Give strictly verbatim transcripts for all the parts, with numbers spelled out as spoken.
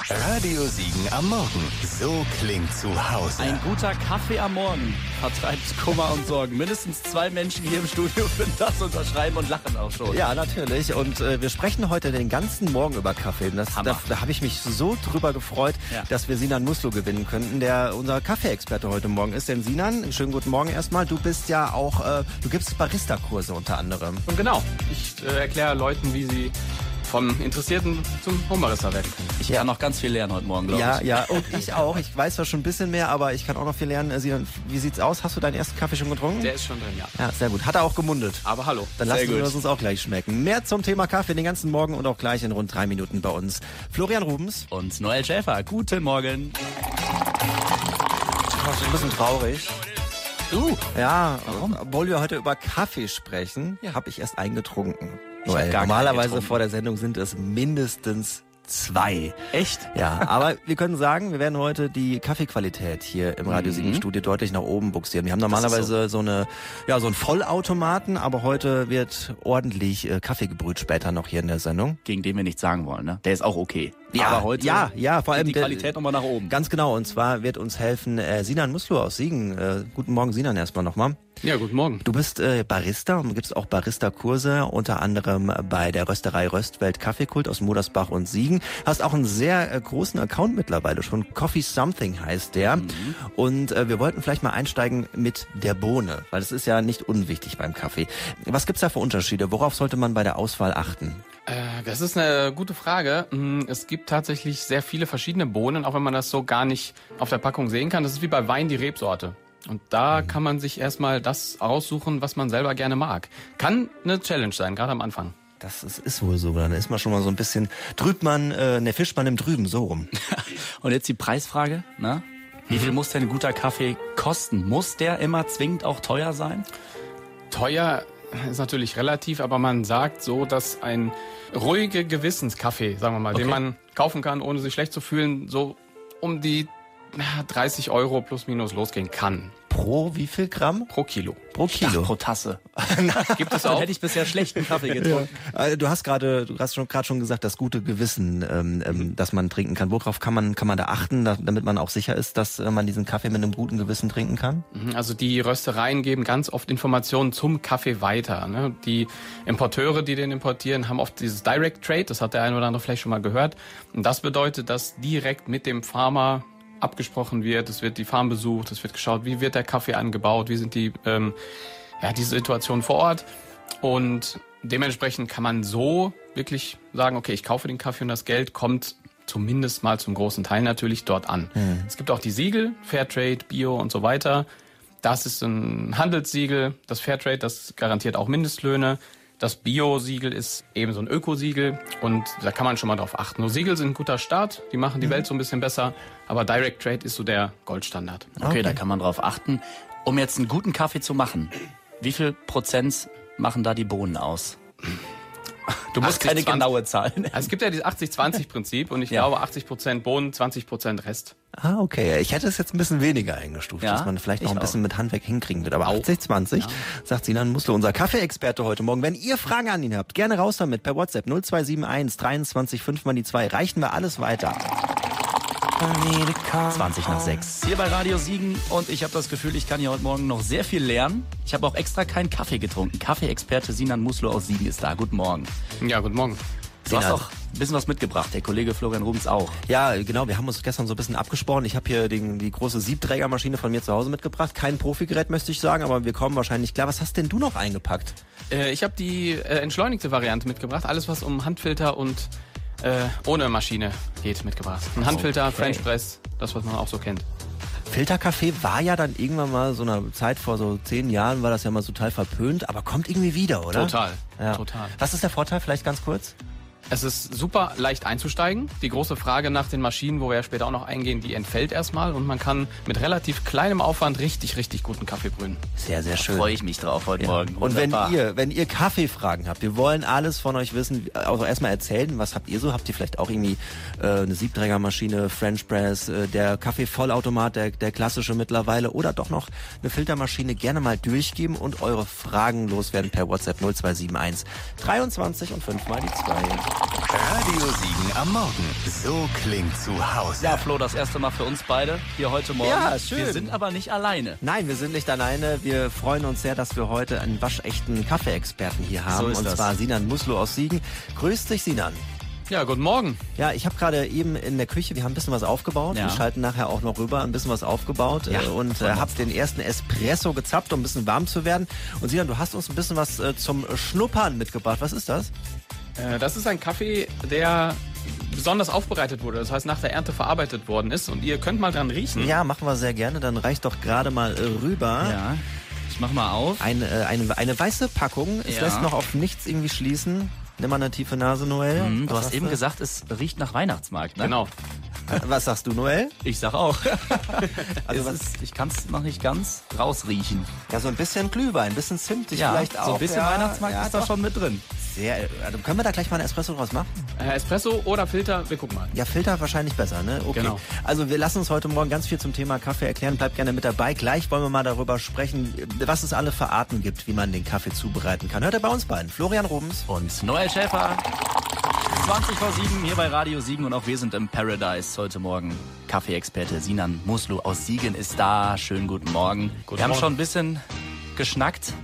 Radio Siegen am Morgen. So klingt zu Hause. Ein guter Kaffee am Morgen vertreibt Kummer und Sorgen. Mindestens zwei Menschen hier im Studio würden das unterschreiben und lachen auch schon. Ja, natürlich. Und äh, wir sprechen heute den ganzen Morgen über Kaffee. Das, da da habe ich mich so drüber gefreut, ja. dass wir Sinan Muslu gewinnen könnten, der unser Kaffeeexperte heute Morgen ist. Denn Sinan, schönen guten Morgen erstmal. Du bist ja auch, äh, du gibst Barista-Kurse unter anderem. Und genau. Ich äh, erkläre Leuten, wie sie vom Interessierten zum Homebarista werden können. Ich kann noch ganz viel lernen heute Morgen, glaube ja, ich. Ja, ja, und ich auch. Ich weiß zwar schon ein bisschen mehr, aber ich kann auch noch viel lernen. Sinan, wie sieht's aus? Hast du deinen ersten Kaffee schon getrunken? Der ist schon drin, ja. Ja, sehr gut. Hat er auch gemundet. Aber hallo. Dann lassen wir uns auch gleich schmecken. Mehr zum Thema Kaffee den ganzen Morgen und auch gleich in rund drei Minuten bei uns. Florian Rubens. Und Noel Schäfer. Guten Morgen. Das ist ein bisschen traurig. Uh, ja, warum? Obwohl wir heute über Kaffee sprechen, ja. habe ich erst eingetrunken. Noel, normalerweise vor der Sendung sind es mindestens zwei. Echt? Ja, aber wir können sagen, wir werden heute die Kaffeequalität hier im Radio Siegen Studio deutlich nach oben buxieren. Wir haben normalerweise so. so eine, ja, so einen Vollautomaten, aber heute wird ordentlich äh, Kaffee gebrüht später noch hier in der Sendung. Gegen den wir nichts sagen wollen, ne? Der ist auch okay. Ja, aber heute ja, ja, vor allem geht die Qualität nochmal nach oben. Ganz genau, und zwar wird uns helfen äh, Sinan Muslu aus Siegen. Äh, guten Morgen, Sinan, erstmal nochmal. Ja, guten Morgen. Du bist äh, Barista und gibst auch Barista-Kurse, unter anderem bei der Rösterei Röstwelt Kaffeekult aus Modersbach und Siegen. Hast auch einen sehr äh, großen Account mittlerweile schon. Coffee Something heißt der. Mhm. Und äh, wir wollten vielleicht mal einsteigen mit der Bohne, weil das ist ja nicht unwichtig beim Kaffee. Was gibt's da für Unterschiede? Worauf sollte man bei der Auswahl achten? Äh, das ist eine gute Frage. Es gibt tatsächlich sehr viele verschiedene Bohnen, auch wenn man das so gar nicht auf der Packung sehen kann. Das ist wie bei Wein die Rebsorte. Und da kann man sich erstmal das aussuchen, was man selber gerne mag. Kann eine Challenge sein, gerade am Anfang. Das ist, ist wohl so. Dann ist man schon mal so ein bisschen, trübt man, äh, ne, fischt man im Trüben, so rum. Und jetzt die Preisfrage, ne? Wie viel muss denn ein guter Kaffee kosten? Muss der immer zwingend auch teuer sein? Teuer ist natürlich relativ, aber man sagt so, dass ein ruhige Gewissenskaffee, sagen wir mal, okay. den man kaufen kann, ohne sich schlecht zu fühlen, so um die dreißig Euro plus minus losgehen kann. Pro wie viel Gramm? Pro Kilo. Pro Kilo. Ach, pro Tasse. Gibt es auch? Dann hätte ich bisher schlechten Kaffee getrunken. Ja. Du hast gerade, du hast schon gerade schon gesagt, das gute Gewissen, ähm, ähm, das man trinken kann. Worauf kann man kann man da achten, da, damit man auch sicher ist, dass äh, man diesen Kaffee mit einem guten Gewissen trinken kann? Also die Röstereien geben ganz oft Informationen zum Kaffee weiter. Ne? Die Importeure, die den importieren, haben oft dieses Direct Trade. Das hat der eine oder andere vielleicht schon mal gehört. Und das bedeutet, dass direkt mit dem Farmer abgesprochen wird, es wird die Farm besucht, es wird geschaut, wie wird der Kaffee angebaut, wie sind die, ähm, ja, die Situationen vor Ort, und dementsprechend kann man so wirklich sagen, okay, ich kaufe den Kaffee und das Geld kommt zumindest mal zum großen Teil natürlich dort an. Mhm. Es gibt auch die Siegel, Fairtrade, Bio und so weiter. Das ist ein Handelssiegel, das Fairtrade, das garantiert auch Mindestlöhne. Das Bio-Siegel ist eben so ein Ökosiegel und da kann man schon mal drauf achten. Nur Siegel sind ein guter Start, die machen die mhm. Welt so ein bisschen besser, aber Direct Trade ist so der Goldstandard. Okay, okay, da kann man drauf achten. Um jetzt einen guten Kaffee zu machen, wie viel Prozent machen da die Bohnen aus? Du musst achtzig, keine zwanzig genaue Zahl nennen. Also es gibt ja dieses achtzig zwanzig Prinzip und ich ja. glaube achtzig Prozent Bohnen, zwanzig Prozent Rest. Ah, okay. Ich hätte es jetzt ein bisschen weniger eingestuft, ja, dass man vielleicht noch ein bisschen auch. mit Handwerk hinkriegen wird. Aber achtzig zwanzig, ja. sagt Sinan Muslu, unser Kaffeeexperte heute Morgen. Wenn ihr Fragen an ihn habt, gerne raus damit per WhatsApp null zwei sieben eins dreiundzwanzig fünf mal die zwei. Reichen wir alles weiter. zwanzig nach sechs. Hier bei Radio Siegen und ich habe das Gefühl, ich kann hier heute Morgen noch sehr viel lernen. Ich habe auch extra keinen Kaffee getrunken. Kaffeeexperte Sinan Muslu aus Siegen ist da. Guten Morgen. Ja, guten Morgen. Du hast doch ein bisschen was mitgebracht, der Kollege Florian Rubens auch. Ja, genau, wir haben uns gestern so ein bisschen abgesprochen. Ich habe hier den, die große Siebträgermaschine von mir zu Hause mitgebracht. Kein Profigerät, möchte ich sagen, aber wir kommen wahrscheinlich klar. Was hast denn du noch eingepackt? Äh, ich habe die äh, entschleunigte Variante mitgebracht. Alles, was um Handfilter und äh, ohne Maschine geht, mitgebracht. Ein Handfilter, okay. French Press, das, was man auch so kennt. Filterkaffee war ja dann irgendwann mal so einer Zeit, vor so zehn Jahren war das ja mal total verpönt, aber kommt irgendwie wieder, oder? Total, ja. total. Was ist der Vorteil, vielleicht ganz kurz? Es ist super leicht einzusteigen. Die große Frage nach den Maschinen, wo wir ja später auch noch eingehen, die entfällt erstmal und man kann mit relativ kleinem Aufwand richtig, richtig guten Kaffee brühen. Sehr, sehr schön. Da freue ich mich drauf heute ja. Morgen. Und wenn ihr, wenn ihr Kaffeefragen habt, wir wollen alles von euch wissen, also erstmal erzählen, was habt ihr so? Habt ihr vielleicht auch irgendwie äh, eine Siebträgermaschine, French Press, äh, der Kaffeevollautomat, der, der klassische mittlerweile oder doch noch eine Filtermaschine, gerne mal durchgeben und eure Fragen loswerden per WhatsApp null zwei sieben eins dreiundzwanzig und fünf mal die zwei. Radio Siegen am Morgen. So klingt zu Hause. Ja, Flo, das erste Mal für uns beide hier heute Morgen. Ja, schön. Wir sind aber nicht alleine. Nein, wir sind nicht alleine. Wir freuen uns sehr, dass wir heute einen waschechten Kaffeeexperten hier haben. So ist und das. zwar Sinan Muslu aus Siegen. Grüß dich, Sinan. Ja, guten Morgen. Ja, ich habe gerade eben in der Küche, wir haben ein bisschen was aufgebaut. Ja. Wir schalten nachher auch noch rüber, ein bisschen was aufgebaut Ja, äh, und äh, habe den ersten Espresso gezapft, um ein bisschen warm zu werden. Und Sinan, du hast uns ein bisschen was äh, zum Schnuppern mitgebracht. Was ist das? Äh, das ist ein Kaffee, der besonders aufbereitet wurde. Das heißt, nach der Ernte verarbeitet worden ist. Und ihr könnt mal dran riechen. Ja, machen wir sehr gerne. Dann reicht doch gerade mal äh, rüber. Ja, ich mach mal auf. Eine, äh, eine, eine weiße Packung. Es Ja. lässt noch auf nichts irgendwie schließen. Nimm mal eine tiefe Nase, Noel. Hm, du Was hast sagst eben gesagt, es riecht nach Weihnachtsmarkt, ne? Genau. Was sagst du, Noel? Ich sag auch. Also Es was- ist, ich kann es noch nicht ganz rausriechen. Ja, so ein bisschen Glühwein, ein bisschen zimtig vielleicht auch. so ein bisschen ja, Weihnachtsmarkt ja, ist da doch. schon mit drin. Sehr, also können wir da gleich mal einen Espresso draus machen? Äh, Espresso oder Filter, wir gucken mal. Ja, Filter wahrscheinlich besser, ne? Okay. Genau. Also wir lassen uns heute Morgen ganz viel zum Thema Kaffee erklären. Bleibt gerne mit dabei. Gleich wollen wir mal darüber sprechen, was es alle für Arten gibt, wie man den Kaffee zubereiten kann. Hört ihr bei uns beiden. Florian Rubens. Und Noel Schäfer. zwanzig vor sieben hier bei Radio Siegen und auch wir sind im Paradise heute Morgen. Kaffeeexperte Sinan Muslu aus Siegen ist da. Schönen guten Morgen. Guten wir haben Morgen. schon ein bisschen geschnackt.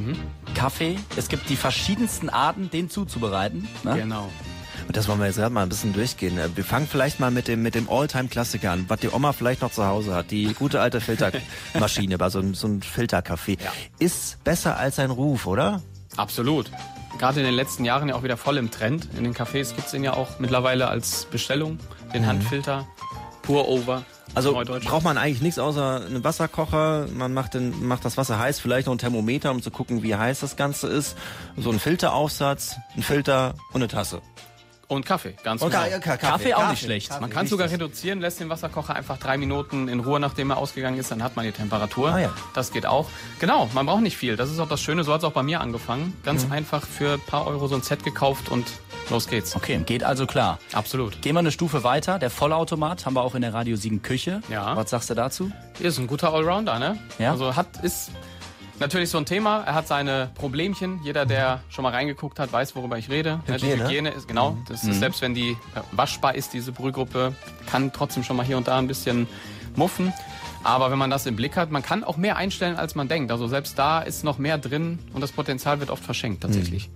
Kaffee. Es gibt die verschiedensten Arten, den zuzubereiten. Ne? Genau. Und das wollen wir jetzt gerade mal ein bisschen durchgehen. Wir fangen vielleicht mal mit dem, mit dem All-Time-Klassiker an, was die Oma vielleicht noch zu Hause hat. Die gute alte Filtermaschine, bei so, ein- so ein Filterkaffee. Ja. Ist besser als sein Ruf, oder? Absolut. Gerade in den letzten Jahren ja auch wieder voll im Trend. In den Cafés gibt es den ja auch mittlerweile als Bestellung, den Handfilter, Pour-Over. Also Neudeutsch. braucht man eigentlich nichts außer einen Wasserkocher. Man macht, den, macht das Wasser heiß, vielleicht noch ein Thermometer, um zu gucken, wie heiß das Ganze ist. So ein Filteraufsatz, ein Filter und eine Tasse. Und Kaffee, ganz Und genau. Ka- Ka- Kaffee auch nicht schlecht. Kaffee, Man kann sogar richtig. reduzieren, lässt den Wasserkocher einfach drei Minuten in Ruhe, nachdem er ausgegangen ist, dann hat man die Temperatur. Ah, ja. Das geht auch. Genau, man braucht nicht viel. Das ist auch das Schöne, so hat es auch bei mir angefangen. Ganz einfach für ein paar Euro so ein Set gekauft und los geht's. Okay, geht also klar. Absolut. Gehen wir eine Stufe weiter. Der Vollautomat haben wir auch in der Radio Siegen Küche. Ja. Was sagst du dazu? Ist ein guter Allrounder, ne? Ja. Also hat, ist natürlich so ein Thema. Er hat seine Problemchen. Jeder, der schon mal reingeguckt hat, weiß, worüber ich rede. Ja, Die Hygiene. Hygiene ist, genau. Das ist, selbst wenn die äh, waschbar ist, diese Brühgruppe, kann trotzdem schon mal hier und da ein bisschen muffen. Aber wenn man das im Blick hat, man kann auch mehr einstellen, als man denkt. Also selbst da ist noch mehr drin und das Potenzial wird oft verschenkt, tatsächlich.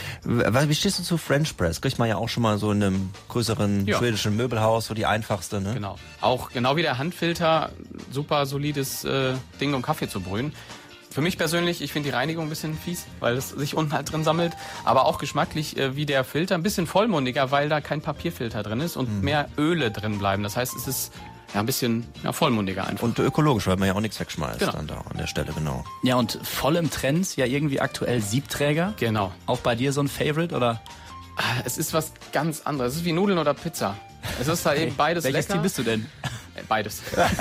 Wie stehst du zu French Press? Kriegt man ja auch schon mal so in einem größeren Ja. schwedischen Möbelhaus, so die einfachste, ne? Genau. Auch genau wie der Handfilter, super solides äh, Ding, um Kaffee zu brühen. Für mich persönlich, ich finde die Reinigung ein bisschen fies, weil es sich unten halt drin sammelt. Aber auch geschmacklich äh, wie der Filter, ein bisschen vollmundiger, weil da kein Papierfilter drin ist und mehr Öle drin bleiben. Das heißt, es ist ja ein bisschen ja, vollmundiger einfach. Und ökologisch, weil man ja auch nichts wegschmeißt Genau. dann da an der Stelle, genau. Ja, und voll im Trend, ja irgendwie aktuell Siebträger. Genau. Auch bei dir so ein Favorite, oder? Es ist was ganz anderes. Es ist wie Nudeln oder Pizza. Es ist da eben beides Welches lecker. Team bist du denn? Äh, Beides.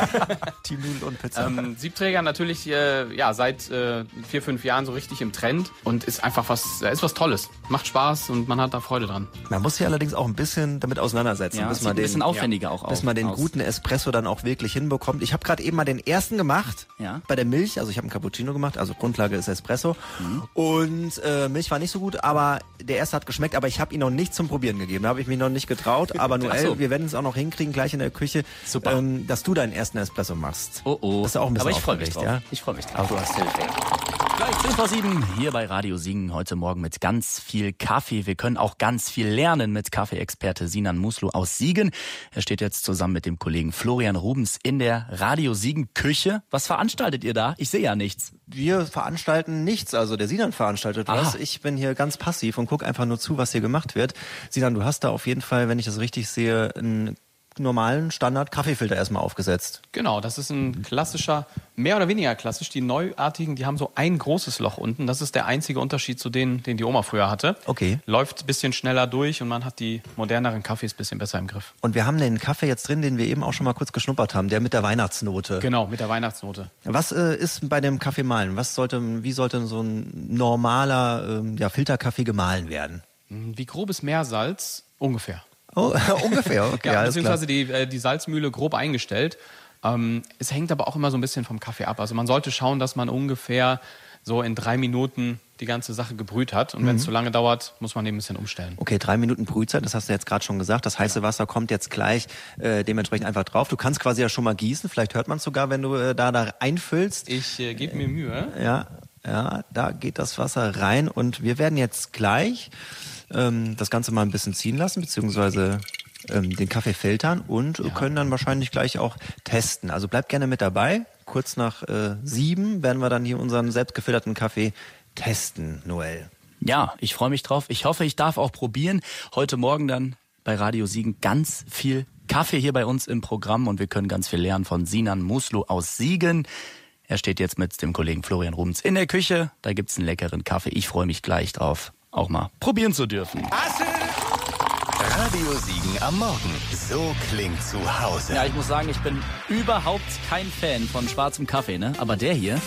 Team Nudeln und Pizza. Ähm, Siebträger natürlich äh, ja seit äh, vier, fünf Jahren so richtig im Trend und ist einfach was, äh, ist was Tolles. Macht Spaß und man hat da Freude dran. Man muss sich allerdings auch ein bisschen damit auseinandersetzen, Ja, bis sieht man ein bisschen den, aufwendiger auch bis aus. man den aus. guten Espresso dann auch wirklich hinbekommt. Ich habe gerade eben mal den ersten gemacht Ja. bei der Milch. Also ich habe einen Cappuccino gemacht, also Grundlage ist Espresso. Mhm. Und äh, Milch war nicht so gut, aber der erste hat geschmeckt, aber ich habe ihn noch nicht zum Probieren gegeben. Da habe ich mich noch nicht getraut. Aber Noel, Ach so. wir werden es auch noch hinkriegen, gleich in der Küche, Super. Ähm, dass du deinen ersten Espresso machst. Oh oh. Das ist auch ein bisschen Aber ich freue mich aufgeregt, drauf. ja? Ich freue mich drauf. Aber du hast Hilfe. Gleich zehn vor sieben hier bei Radio Siegen. Heute Morgen mit ganz viel Kaffee. Wir können auch ganz viel lernen mit Kaffeeexperte Sinan Muslu aus Siegen. Er steht jetzt zusammen mit dem Kollegen Florian Rubens in der Radio Siegen Küche. Was veranstaltet ihr da? Ich sehe ja nichts. Wir veranstalten nichts, also der Sinan veranstaltet was. Aha. Ich bin hier ganz passiv und gucke einfach nur zu, was hier gemacht wird. Sinan, du hast da auf jeden Fall, wenn ich das richtig sehe, einen normalen Standard-Kaffeefilter erstmal aufgesetzt. Genau, das ist ein klassischer, mehr oder weniger klassisch. Die neuartigen, die haben so ein großes Loch unten. Das ist der einzige Unterschied zu denen, den die Oma früher hatte. Okay. Läuft ein bisschen schneller durch und man hat die moderneren Kaffees ein bisschen besser im Griff. Und wir haben den Kaffee jetzt drin, den wir eben auch schon mal kurz geschnuppert haben, der mit der Weihnachtsnote. Genau, mit der Weihnachtsnote. Was äh, ist bei dem Kaffee mahlen? Was sollte, wie sollte so ein normaler ähm, ja, Filterkaffee gemahlen werden? Wie grobes Meersalz ungefähr. Oh, ungefähr, okay, Ja, alles klar. beziehungsweise die, äh, die Salzmühle grob eingestellt. Ähm, es hängt aber auch immer so ein bisschen vom Kaffee ab. Also man sollte schauen, dass man ungefähr so in drei Minuten die ganze Sache gebrüht hat. Und Mhm. wenn es zu lange dauert, muss man eben ein bisschen umstellen. Okay, drei Minuten Brühzeit, das hast du jetzt gerade schon gesagt. Das heiße Wasser kommt jetzt gleich äh, dementsprechend einfach drauf. Du kannst quasi ja schon mal gießen. Vielleicht hört man es sogar, wenn du äh, da, da einfüllst. Ich äh, gebe mir Mühe. Ja, ja, da geht das Wasser rein. Und wir werden jetzt gleich ähm, das Ganze mal ein bisschen ziehen lassen, beziehungsweise ähm, den Kaffee filtern und ja. können dann wahrscheinlich gleich auch testen. Also bleibt gerne mit dabei. Kurz nach äh, sieben werden wir dann hier unseren selbstgefilterten Kaffee testen, Noel. Ja, ich freue mich drauf. Ich hoffe, ich darf auch probieren. Heute Morgen dann bei Radio Siegen ganz viel Kaffee hier bei uns im Programm und wir können ganz viel lernen von Sinan Muslu aus Siegen. Er steht jetzt mit dem Kollegen Florian Rubens in der Küche. Da gibt's einen leckeren Kaffee. Ich freue mich gleich drauf, auch mal probieren zu dürfen. Radio Siegen am Morgen. So klingt zu Hause. Ja, ich muss sagen, ich bin überhaupt kein Fan von schwarzem Kaffee, ne? Aber der hier...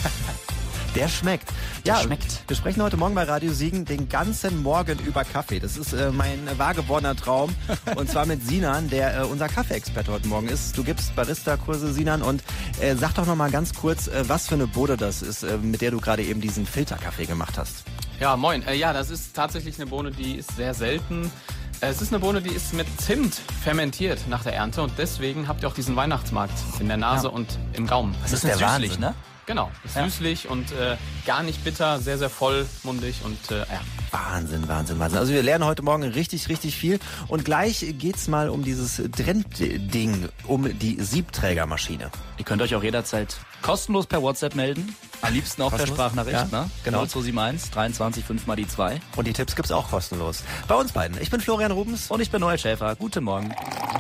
Der schmeckt. Der ja, schmeckt. Wir sprechen heute Morgen bei Radio Siegen den ganzen Morgen über Kaffee. Das ist äh, mein wahr gewordener Traum. Und zwar mit Sinan, der äh, unser Kaffeeexperte heute Morgen ist. Du gibst Barista-Kurse, Sinan. Und äh, sag doch noch mal ganz kurz, äh, was für eine Bohne das ist, äh, mit der du gerade eben diesen Filterkaffee gemacht hast. Ja, moin. Äh, ja, das ist tatsächlich eine Bohne, die ist sehr selten. Es ist eine Bohne, die ist mit Zimt fermentiert nach der Ernte. Und deswegen habt ihr auch diesen Weihnachtsmarkt in der Nase ja. und im Gaumen. Das, das ist, ist der süßlich, Wahnsinn. Ne? Genau, ist ja. süßlich und äh, gar nicht bitter, sehr, sehr vollmundig und äh, ja. Wahnsinn, Wahnsinn, Wahnsinn. Also wir lernen heute Morgen richtig, richtig viel. Und gleich geht's mal um dieses Trendding, um die Siebträgermaschine. Ihr könnt euch auch jederzeit kostenlos per WhatsApp melden. Am liebsten auch kostenlos? Per Sprachnachricht, ja, ne? Genau. null zwei sieben eins dreiundzwanzig fünf mal die zwei. Und die Tipps gibt's auch kostenlos. Bei uns beiden. Ich bin Florian Rubens. Und ich bin Noel Schäfer. Guten Morgen.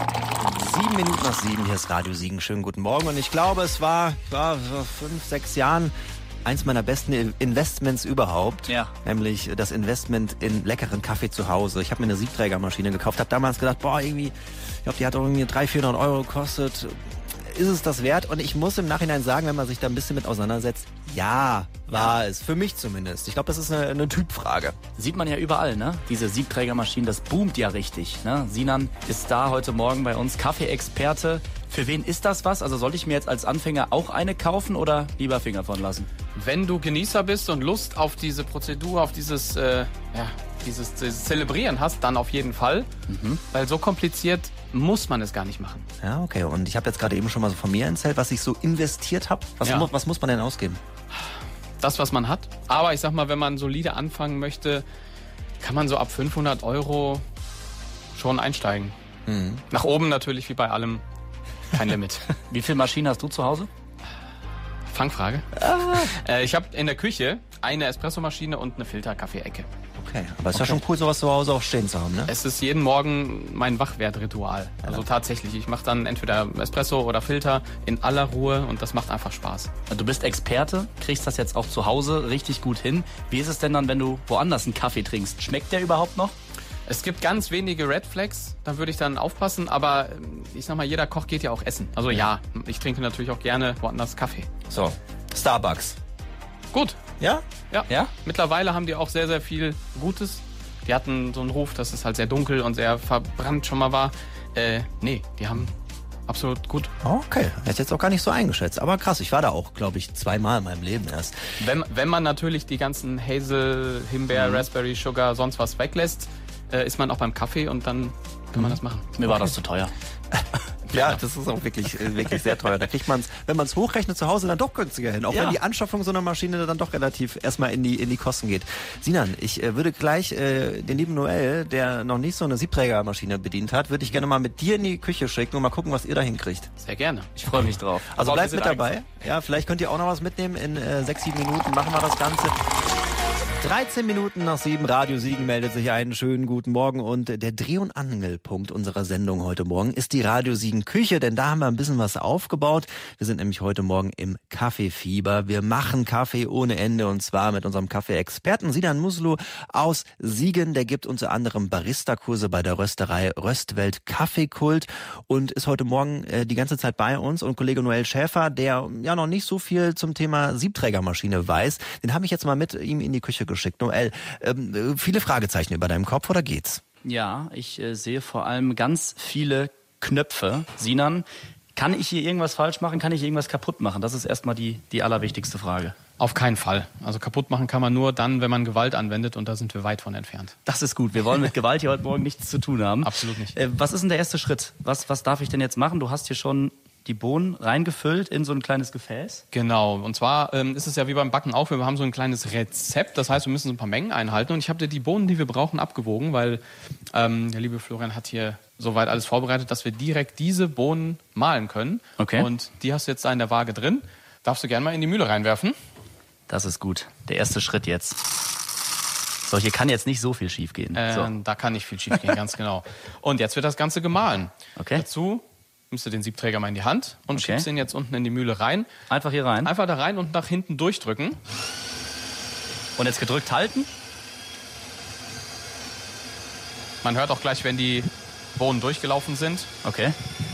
Sieben Minuten nach sieben, hier ist Radio Siegen. Schönen guten Morgen. Und ich glaube, es war, war vor fünf, sechs Jahren eins meiner besten Investments überhaupt. Ja. Nämlich das Investment in leckeren Kaffee zu Hause. Ich habe mir eine Siebträgermaschine gekauft, habe damals gedacht, boah, irgendwie, ich glaube, die hat irgendwie dreihundert, vierhundert Euro gekostet. Ist es das wert? Und ich muss im Nachhinein sagen, wenn man sich da ein bisschen mit auseinandersetzt, ja, war es. Für mich zumindest. Ich glaube, das ist eine, eine Typfrage. Sieht man ja überall, ne? Diese Siebträgermaschinen, das boomt ja richtig, ne? Sinan ist da heute Morgen bei uns, Kaffeeexperte. Für wen ist das was? Also sollte ich mir jetzt als Anfänger auch eine kaufen oder lieber Finger von lassen? Wenn du Genießer bist und Lust auf diese Prozedur, auf dieses, äh, ja, dieses, dieses Zelebrieren hast, dann auf jeden Fall. Mhm. Weil so kompliziert muss man es gar nicht machen. Ja, okay. Und ich habe jetzt gerade eben schon mal so von mir erzählt, was ich so investiert habe. Was, ja. mu- was muss man denn ausgeben? Das, was man hat. Aber ich sag mal, wenn man solide anfangen möchte, kann man so ab fünfhundert Euro schon einsteigen. Mhm. Nach oben natürlich, wie bei allem, kein Limit. Wie viele Maschinen hast du zu Hause? Fangfrage. Ah. Äh, ich habe in der Küche eine Espressomaschine und eine Filterkaffee-Ecke. Okay, aber es ist okay. ja schon cool, sowas zu Hause auch stehen zu haben, ne? Es ist jeden Morgen mein Wachwertritual. Also tatsächlich, ich mache dann entweder Espresso oder Filter in aller Ruhe und das macht einfach Spaß. Du bist Experte, kriegst das jetzt auch zu Hause richtig gut hin. Wie ist es denn dann, wenn du woanders einen Kaffee trinkst? Schmeckt der überhaupt noch? Es gibt ganz wenige Red Flags, da würde ich dann aufpassen, aber ich sag mal, jeder Koch geht ja auch essen. Also ja, ich trinke natürlich auch gerne woanders Kaffee. So, Starbucks. Gut. Ja? Ja. Ja? Mittlerweile haben die auch sehr, sehr viel Gutes. Die hatten so einen Ruf, dass es halt sehr dunkel und sehr verbrannt schon mal war. Äh, nee, die haben absolut gut. Okay, hätte ich jetzt auch gar nicht so eingeschätzt. Aber krass, ich war da auch, glaube ich, zweimal in meinem Leben erst. Wenn, wenn man natürlich die ganzen Hazel, Himbeer, mhm. Raspberry, Sugar, sonst was weglässt, äh, ist man auch beim Kaffee und dann kann man das machen. Mir okay. war das zu teuer. Ja, das ist auch wirklich, wirklich sehr teuer. Da kriegt man es, wenn man es hochrechnet, zu Hause dann doch günstiger hin. Auch ja. wenn die Anschaffung so einer Maschine dann doch relativ erstmal in die, in die Kosten geht. Sinan, ich äh, würde gleich äh, den lieben Noel, der noch nicht so eine Siebträgermaschine bedient hat, würde ich gerne mal mit dir in die Küche schicken und mal gucken, was ihr da hinkriegt. Sehr gerne. Ich freue mich drauf. Also bleibt mit dabei. Ja, vielleicht könnt ihr auch noch was mitnehmen. In äh, sechs, sieben Minuten machen wir das Ganze. dreizehn Minuten nach sieben, Radio Siegen meldet sich ein. Schönen guten Morgen. Und der Dreh- und Angelpunkt unserer Sendung heute Morgen ist die Radio Siegen Küche, denn da haben wir ein bisschen was aufgebaut. Wir sind nämlich heute Morgen im Kaffeefieber. Wir machen Kaffee ohne Ende und zwar mit unserem Kaffee-Experten Sinan Muslu aus Siegen. Der gibt unter anderem Barista-Kurse bei der Rösterei Röstwelt Kaffeekult und ist heute Morgen äh, die ganze Zeit bei uns. Und Kollege Noel Schäfer, der ja noch nicht so viel zum Thema Siebträgermaschine weiß, den habe ich jetzt mal mit ihm in die Küche geschickt. Noel, ähm, viele Fragezeichen über deinem Kopf, oder geht's? Ja, ich äh, sehe vor allem ganz viele Knöpfe. Sinan, kann ich hier irgendwas falsch machen? Kann ich irgendwas kaputt machen? Das ist erstmal die, die allerwichtigste Frage. Auf keinen Fall. Also kaputt machen kann man nur dann, wenn man Gewalt anwendet und da sind wir weit von entfernt. Das ist gut. Wir wollen mit Gewalt hier heute Morgen nichts zu tun haben. Absolut nicht. Äh, was ist denn der erste Schritt? Was, was darf ich denn jetzt machen? Du hast hier schon die Bohnen reingefüllt in so ein kleines Gefäß. Genau. Und zwar ähm, ist es ja wie beim Backen auch. Wir haben so ein kleines Rezept. Das heißt, wir müssen so ein paar Mengen einhalten. Und ich habe dir die Bohnen, die wir brauchen, abgewogen, weil ähm, der liebe Florian hat hier soweit alles vorbereitet, dass wir direkt diese Bohnen mahlen können. Okay. Und die hast du jetzt da in der Waage drin. Darfst du gerne mal in die Mühle reinwerfen. Das ist gut. Der erste Schritt jetzt. So, hier kann jetzt nicht so viel schief gehen. Äh, So. Da kann nicht viel schief gehen, ganz genau. Und jetzt wird das Ganze gemahlen. Okay. Dazu nimmst du den Siebträger mal in die Hand und Okay. schiebst ihn jetzt unten in die Mühle rein. Einfach hier rein. Einfach da rein und nach hinten durchdrücken. Und jetzt gedrückt halten. Man hört auch gleich, wenn die Bohnen durchgelaufen sind. Okay.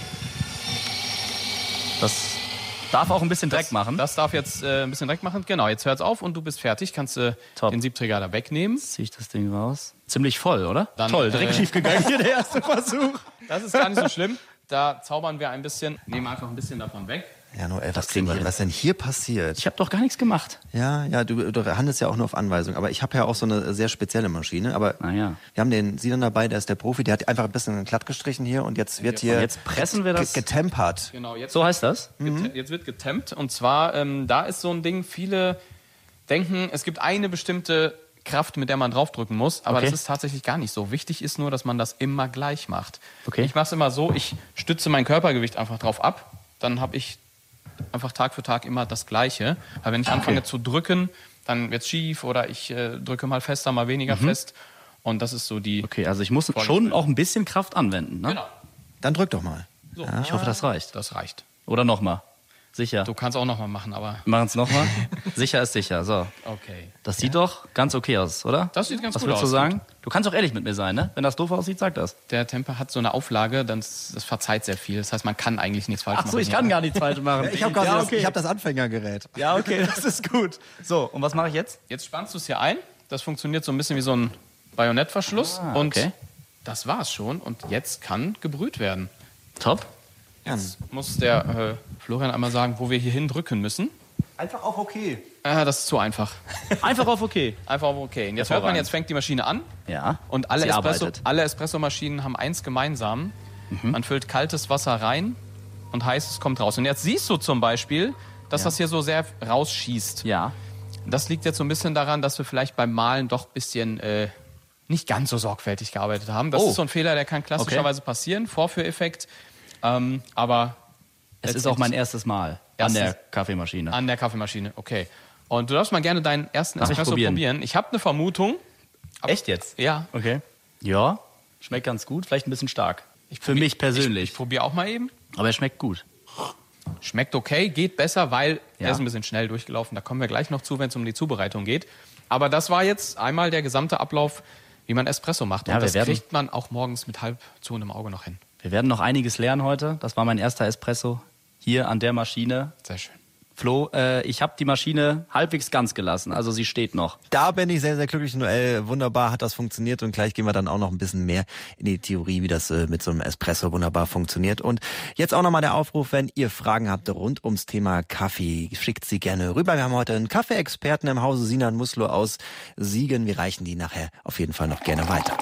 Das darf auch ein bisschen Dreck Das, machen. das darf jetzt äh, ein bisschen Dreck machen. Genau, jetzt hört's auf und du bist fertig. Kannst du Top. den Siebträger da wegnehmen. Jetzt ziehe ich das Ding raus. Ziemlich voll, oder? Dann, Toll, direkt äh, schief gegangen hier der erste Versuch. Das ist gar nicht so schlimm. Da zaubern wir ein bisschen, nehmen einfach ein bisschen davon weg. Ja, Noel, was, kriegen wir denn, hin. was denn hier passiert? Ich habe doch gar nichts gemacht. Ja, ja, du, du handelst ja auch nur auf Anweisung. Aber ich habe ja auch so eine sehr spezielle Maschine. Aber Ah, ja. wir haben den Sinan dabei, der ist der Profi. Der hat einfach ein bisschen glatt gestrichen hier und jetzt wird hier Und jetzt pressen wir das. ge- getempert. Genau, jetzt, So heißt das? get- jetzt wird getempt. Und zwar, ähm, da ist so ein Ding, viele denken, es gibt eine bestimmte Kraft, mit der man draufdrücken muss. Aber Okay. das ist tatsächlich gar nicht so. Wichtig ist nur, dass man das immer gleich macht. Okay. Ich mache es immer so, ich stütze mein Körpergewicht einfach drauf ab. Dann habe ich einfach Tag für Tag immer das Gleiche. Weil wenn ich anfange zu drücken, dann wird es schief oder ich äh, drücke mal fester, mal weniger fest. Und das ist so die... Okay, also ich muss Vorne schon stehen. auch ein bisschen Kraft anwenden. Ne? Genau, Dann drück doch mal. so. Ich hoffe, das reicht. Das reicht. Oder nochmal. Sicher. Du kannst auch noch mal machen, aber... Wir machen es nochmal. Sicher ist sicher. So. Okay. Das sieht doch ganz okay aus, oder? Das sieht ganz Was gut willst du aus. sagen? Du kannst auch ehrlich mit mir sein, ne? Wenn das doof aussieht, sag das. Der Temper hat so eine Auflage, dann das, das verzeiht sehr viel. Das heißt, man kann eigentlich nichts falsch machen. gar nichts falsch machen. Ich habe ja, das, okay. ich hab das Anfängergerät. Ja, okay, das ist gut. So, und was mache ich jetzt? Jetzt spannst du es hier ein. Das funktioniert so ein bisschen wie so ein Bajonettverschluss. Ah, und okay. das war's schon. Und jetzt kann gebrüht werden. Top. Jetzt muss der äh, Florian einmal sagen, wo wir hier hindrücken müssen. Einfach auf okay. Ah, das ist zu einfach. Einfach auf okay. Einfach auf okay. Und jetzt hört man, jetzt fängt die Maschine an. Ja. Und alle, Sie Espresso, arbeitet. alle Espressomaschinen haben eins gemeinsam. Man füllt kaltes Wasser rein und heißes kommt raus. Und jetzt siehst du zum Beispiel, dass Ja. das hier so sehr rausschießt. Ja. Das liegt jetzt so ein bisschen daran, dass wir vielleicht beim Malen doch ein bisschen äh, nicht ganz so sorgfältig gearbeitet haben. Das Oh. ist so ein Fehler, der kann klassischerweise passieren. Vorführeffekt. Ähm, aber Es ist auch mein erstes Mal an Erstes- der Kaffeemaschine. an der Kaffeemaschine. Okay. Und du darfst mal gerne deinen ersten Darf ich Espresso probieren? probieren. Ich habe eine Vermutung. Echt jetzt? Ja. Okay. Ja, schmeckt ganz gut, vielleicht ein bisschen stark. Für mich Ich, persönlich. ich probiere auch mal eben. Aber er schmeckt gut. Schmeckt okay, geht besser, weil Ja. er ist ein bisschen schnell durchgelaufen. Da kommen wir gleich noch zu, wenn es um die Zubereitung geht. Aber das war jetzt einmal der gesamte Ablauf, wie man Espresso macht. Und Ja, wir das werden- kriegt man auch morgens mit halb zu einem Auge noch hin. Wir werden noch einiges lernen heute. Das war mein erster Espresso hier an der Maschine. Sehr schön. Flo, äh, ich habe die Maschine halbwegs ganz gelassen, also sie steht noch. Da bin ich sehr, sehr glücklich, Noel. Wunderbar hat das funktioniert und gleich gehen wir dann auch noch ein bisschen mehr in die Theorie, wie das äh, mit so einem Espresso wunderbar funktioniert. Und jetzt auch nochmal der Aufruf, wenn ihr Fragen habt rund ums Thema Kaffee, schickt sie gerne rüber. Wir haben heute einen Kaffeeexperten im Hause, Sinan Muslo aus Siegen. Wir reichen die nachher auf jeden Fall noch gerne weiter.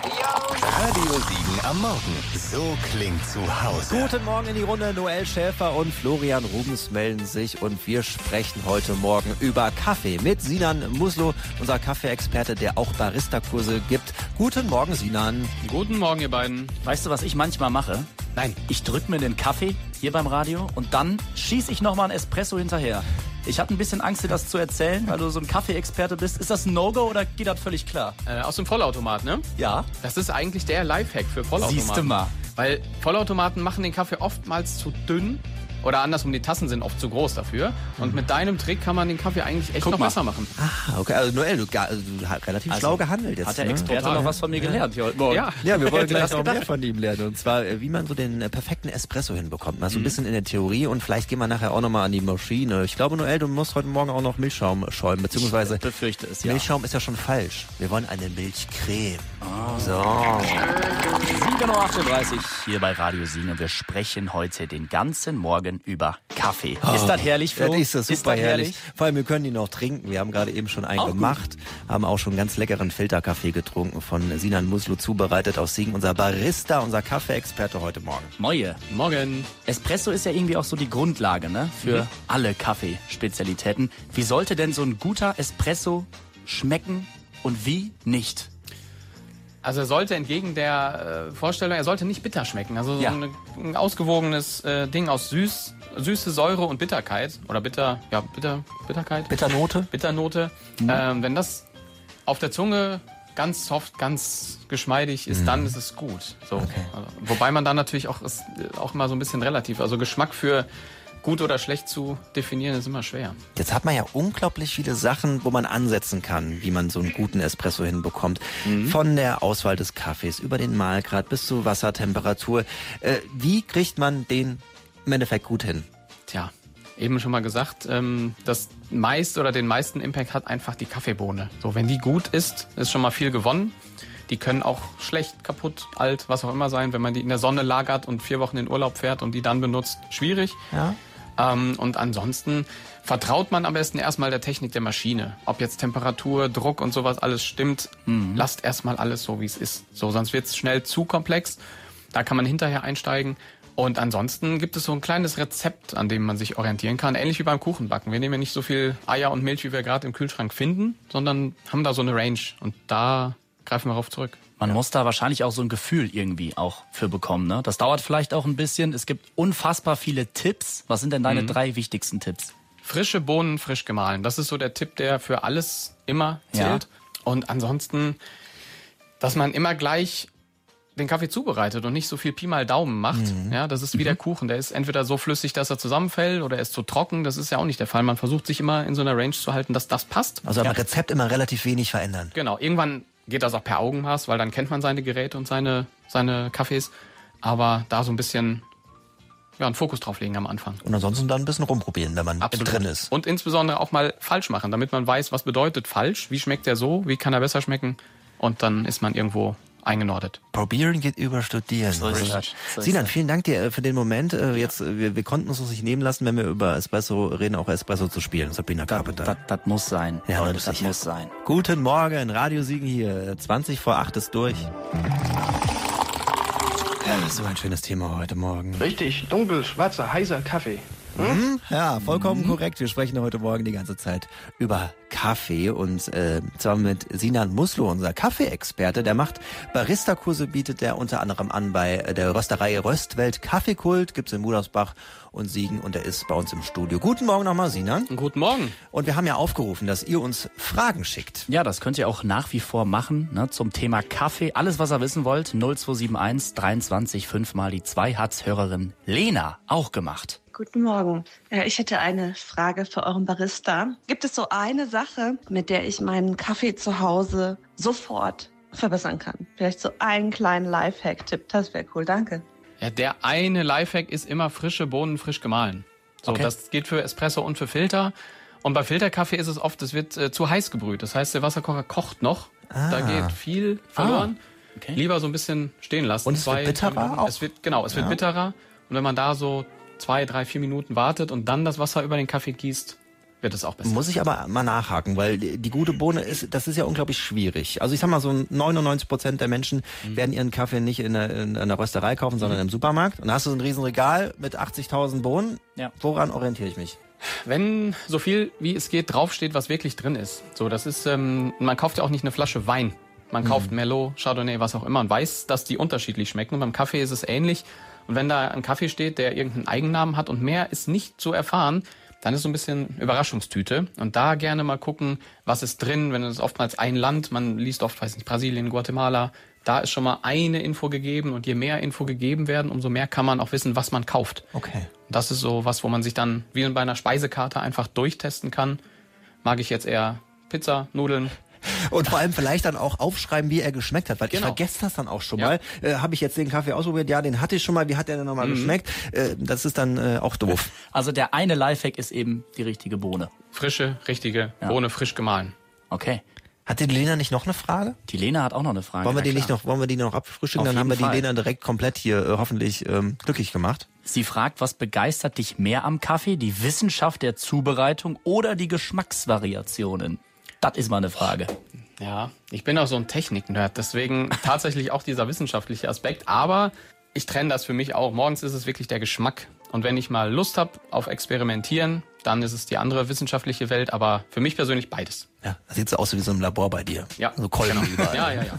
Radio Siegen am Morgen. So klingt zu Hause. Guten Morgen in die Runde. Noel Schäfer und Florian Rubens melden sich und wir sprechen heute Morgen über Kaffee mit Sinan Muslo, unser Kaffeeexperte, der auch Barista-Kurse gibt. Guten Morgen, Sinan. Guten Morgen, ihr beiden. Weißt du, was ich manchmal mache? Nein. Ich drück mir den Kaffee hier beim Radio und dann schieße ich nochmal einen Espresso hinterher. Ich hatte ein bisschen Angst, dir das zu erzählen, weil du so ein Kaffeeexperte bist. Ist das ein No-Go oder geht das völlig klar? Äh, aus dem Vollautomat, ne? Ja. Das ist eigentlich der Lifehack für Vollautomaten. Siehste mal. Weil Vollautomaten machen den Kaffee oftmals zu dünn. Oder andersrum, die Tassen sind oft zu groß dafür. Und mit deinem Trick kann man den Kaffee eigentlich echt Guck noch mal. besser machen. Ah, okay. Also Noel, du, ga- also, du hast relativ schlau gehandelt jetzt. Hat der ne? Experte Total. noch was von mir gelernt hier heute Morgen? Ja. Ja, wir wollen Hätte gleich das noch mehr gedacht? von ihm lernen. Und zwar, äh, wie man so den äh, perfekten Espresso hinbekommt. Mal so ein bisschen in der Theorie und vielleicht gehen wir nachher auch nochmal an die Maschine. Ich glaube, Noel, du musst heute Morgen auch noch Milchschaum schäumen, beziehungsweise Ich befürchte es, ja. Milchschaum ist ja schon falsch. Wir wollen eine Milchcreme. So. sieben Uhr achtunddreißig hier bei Radio Siegen und wir sprechen heute den ganzen Morgen Fragen über Kaffee. Oh, ist das herrlich, Flo? Das ist das super ist das herrlich. herrlich. Vor allem, wir können die noch trinken. Wir haben gerade eben schon einen auch gemacht, gut. haben auch schon ganz leckeren Filterkaffee getrunken, von Sinan Muslu zubereitet aus Siegen. Unser Barista, unser Kaffeeexperte heute Morgen. Moje. Morgen. Espresso ist ja irgendwie auch so die Grundlage, ne, für mhm. alle Kaffeespezialitäten. Wie sollte denn so ein guter Espresso schmecken und wie nicht? Also er sollte entgegen der äh, Vorstellung, er sollte nicht bitter schmecken. Also so Ja. eine, ein ausgewogenes äh, Ding aus süß, süße Säure und Bitterkeit. Oder bitter, ja, bitter, Bitterkeit. Bitternote? Bitternote. Mhm. Ähm, wenn das auf der Zunge ganz soft, ganz geschmeidig ist, mhm. dann ist es gut. So. Okay. Also, wobei man dann natürlich auch, ist auch immer so ein bisschen relativ. Also Geschmack für gut oder schlecht zu definieren ist immer schwer. Jetzt hat man ja unglaublich viele Sachen, wo man ansetzen kann, wie man so einen guten Espresso hinbekommt. Mhm. Von der Auswahl des Kaffees über den Mahlgrad bis zur Wassertemperatur. Äh, wie kriegt man den im Endeffekt gut hin? Tja, eben schon mal gesagt, ähm, das meist oder den meisten Impact hat einfach die Kaffeebohne. So, wenn die gut ist, ist schon mal viel gewonnen. Die können auch schlecht, kaputt, alt, was auch immer sein. Wenn man die in der Sonne lagert und vier Wochen in Urlaub fährt und die dann benutzt, schwierig. Ja. Ähm, und ansonsten vertraut man am besten erstmal der Technik der Maschine. Ob jetzt Temperatur, Druck und sowas alles stimmt, mhm. lasst erstmal alles so, wie es ist. So, sonst wird es schnell zu komplex. Da kann man hinterher einsteigen. Und ansonsten gibt es so ein kleines Rezept, an dem man sich orientieren kann. Ähnlich wie beim Kuchenbacken. Wir nehmen ja nicht so viel Eier und Milch, wie wir gerade im Kühlschrank finden, sondern haben da so eine Range. Und da greifen wir darauf zurück. Man ja. muss da wahrscheinlich auch so ein Gefühl irgendwie auch für bekommen, ne? Das dauert vielleicht auch ein bisschen. Es gibt unfassbar viele Tipps. Was sind denn deine mhm. drei wichtigsten Tipps? Frische Bohnen, frisch gemahlen. Das ist so der Tipp, der für alles immer zählt. Ja. Und ansonsten, dass man immer gleich den Kaffee zubereitet und nicht so viel Pi mal Daumen macht. Mhm. Ja, das ist wie mhm. der Kuchen. Der ist entweder so flüssig, dass er zusammenfällt, oder er ist zu trocken. Das ist ja auch nicht der Fall. Man versucht sich immer in so einer Range zu halten, dass das passt. Also am ja. Rezept immer relativ wenig verändern. Genau. Irgendwann geht das auch per Augenmaß, weil dann kennt man seine Geräte und seine, seine Kaffees. Aber da so ein bisschen ja, einen Fokus drauf legen am Anfang. Und ansonsten dann ein bisschen rumprobieren, wenn man Absolut. drin ist. Und insbesondere auch mal falsch machen, damit man weiß, was bedeutet falsch, wie schmeckt der so, wie kann er besser schmecken. Und dann ist man irgendwo eingenordet. Probieren geht über Studieren. So ist das. So Sinan, vielen Dank dir für den Moment. Jetzt, wir, wir konnten es uns nicht nehmen lassen, wenn wir über Espresso reden, auch Espresso zu spielen. Sabrina Carpenter. Das, das, das muss sein. Ja, Leute, das, das muss sein. Guten Morgen, Radio Siegen hier. zwanzig vor acht ist durch. Ja, so ein schönes Thema heute Morgen. Richtig, dunkel, schwarzer, heißer Kaffee. Hm? Ja, vollkommen mhm. korrekt. Wir sprechen heute Morgen die ganze Zeit über Kaffee und äh, zwar mit Sinan Muslu, unser Kaffeeexperte. Der macht Barista-Kurse, bietet der unter anderem an bei der Rösterei Röstwelt Kaffeekult, gibt's in Mudersbach und Siegen und er ist bei uns im Studio. Guten Morgen nochmal, Sinan. Guten Morgen. Und wir haben ja aufgerufen, dass ihr uns Fragen schickt. Ja, das könnt ihr auch nach wie vor machen, ne, zum Thema Kaffee. Alles, was ihr wissen wollt, null zwei sieben eins dreiundzwanzig fünf mal die zwei hat's Hörerin Lena auch gemacht. Guten Morgen. Ich hätte eine Frage für euren Barista. Gibt es so eine Sache, mit der ich meinen Kaffee zu Hause sofort verbessern kann? Vielleicht so einen kleinen Lifehack-Tipp. Das wäre cool. Danke. Ja, der eine Lifehack ist immer frische Bohnen frisch gemahlen. So, Okay. Das geht für Espresso und für Filter. Und bei Filterkaffee ist es oft, es wird äh, zu heiß gebrüht. Das heißt, der Wasserkocher kocht noch. Ah. Da geht viel verloren. Ah. Okay. Lieber so ein bisschen stehen lassen. Und es wird bitterer auch? Es wird, genau, es wird Ja. bitterer. Und wenn man da so zwei, drei, vier Minuten wartet und dann das Wasser über den Kaffee gießt, wird es auch besser. Muss ich aber mal nachhaken, weil die, die gute Bohne ist, das ist ja unglaublich schwierig. Also ich sag mal, so neunundneunzig Prozent der Menschen mhm. werden ihren Kaffee nicht in einer, in einer Rösterei kaufen, sondern mhm. im Supermarkt. Und da hast du so ein riesen Regal mit achtzigtausend Bohnen. Ja. Woran orientiere ich mich? Wenn so viel wie es geht draufsteht, was wirklich drin ist. So, das ist, ähm, man kauft ja auch nicht eine Flasche Wein. Man kauft mhm. Merlot, Chardonnay, was auch immer und weiß, dass die unterschiedlich schmecken. Und beim Kaffee ist es ähnlich. Und wenn da ein Kaffee steht, der irgendeinen Eigennamen hat und mehr ist nicht zu erfahren, dann ist so ein bisschen Überraschungstüte. Und da gerne mal gucken, was ist drin. Wenn es oftmals ein Land, man liest oft, weiß nicht, Brasilien, Guatemala, da ist schon mal eine Info gegeben. Und je mehr Info gegeben werden, umso mehr kann man auch wissen, was man kauft. Okay. Das ist so was, wo man sich dann wie bei einer Speisekarte einfach durchtesten kann. Mag ich jetzt eher Pizza, Nudeln? Und vor allem vielleicht dann auch aufschreiben, wie er geschmeckt hat, weil Genau. ich vergesse das dann auch schon Ja. mal. Äh, Habe ich jetzt den Kaffee ausprobiert? Ja, den hatte ich schon mal. Wie hat der denn nochmal Mhm. geschmeckt? Äh, das ist dann äh, auch doof. Also der eine Lifehack ist eben die richtige Bohne. Frische, richtige Ja. Bohne, frisch gemahlen. Okay. Hat die Lena nicht noch eine Frage? Die Lena hat auch noch eine Frage. Wollen wir die ja, nicht noch, wollen wir die noch abfrühstücken? Auf Dann haben wir jeden die Fall. Lena direkt komplett hier äh, hoffentlich ähm, glücklich gemacht. Sie fragt, was begeistert dich mehr am Kaffee? Die Wissenschaft der Zubereitung oder die Geschmacksvariationen? Das ist mal eine Frage. Ja, ich bin auch so ein Technik-Nerd, deswegen tatsächlich auch dieser wissenschaftliche Aspekt. Aber ich trenne das für mich auch. Morgens ist es wirklich der Geschmack. Und wenn ich mal Lust habe auf Experimentieren, dann ist es die andere wissenschaftliche Welt. Aber für mich persönlich beides. Ja, das sieht so aus wie so ein Labor bei dir. Ja, so Kolben genau. überall. Ja, ja, ja.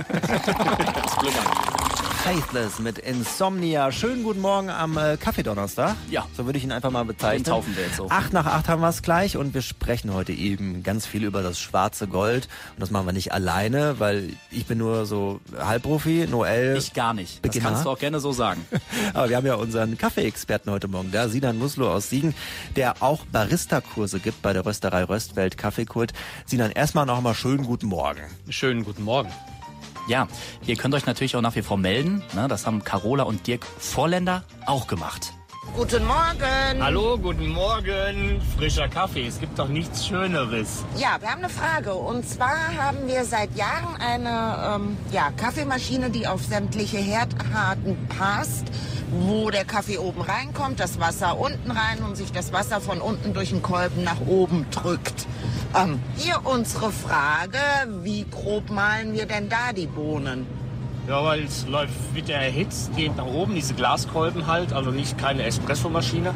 Das Blubbern. Faithless mit Insomnia. Schönen guten Morgen am äh, Kaffeedonnerstag. Ja. So würde ich ihn einfach mal bezeichnen. Den taufen wir jetzt so. Acht nach acht haben wir es gleich und wir sprechen heute eben ganz viel über das schwarze Gold. Und das machen wir nicht alleine, weil ich bin nur so Halbprofi, Noel. Ich gar nicht. Das Beginner. kannst du auch gerne so sagen. Aber wir haben ja unseren Kaffeeexperten heute Morgen da, Sinan Muslu aus Siegen, der auch Barista-Kurse gibt bei der Rösterei Röstwelt Kaffeekult. Sinan, erstmal noch mal schönen guten Morgen. Schönen guten Morgen. Ja, ihr könnt euch natürlich auch nach wie vor melden. Ne? Das haben Carola und Dirk Vorländer auch gemacht. Guten Morgen. Hallo, guten Morgen. Frischer Kaffee, es gibt doch nichts Schöneres. Ja, wir haben eine Frage. Und zwar haben wir seit Jahren eine ähm, ja, Kaffeemaschine, die auf sämtliche Herdarten passt, wo der Kaffee oben reinkommt, das Wasser unten rein und sich das Wasser von unten durch den Kolben nach oben drückt. Ähm, hier unsere Frage, wie grob mahlen wir denn da die Bohnen? Ja, weil es läuft, wird ja erhitzt, geht nach oben, diese Glaskolben halt, also nicht keine Espressomaschine.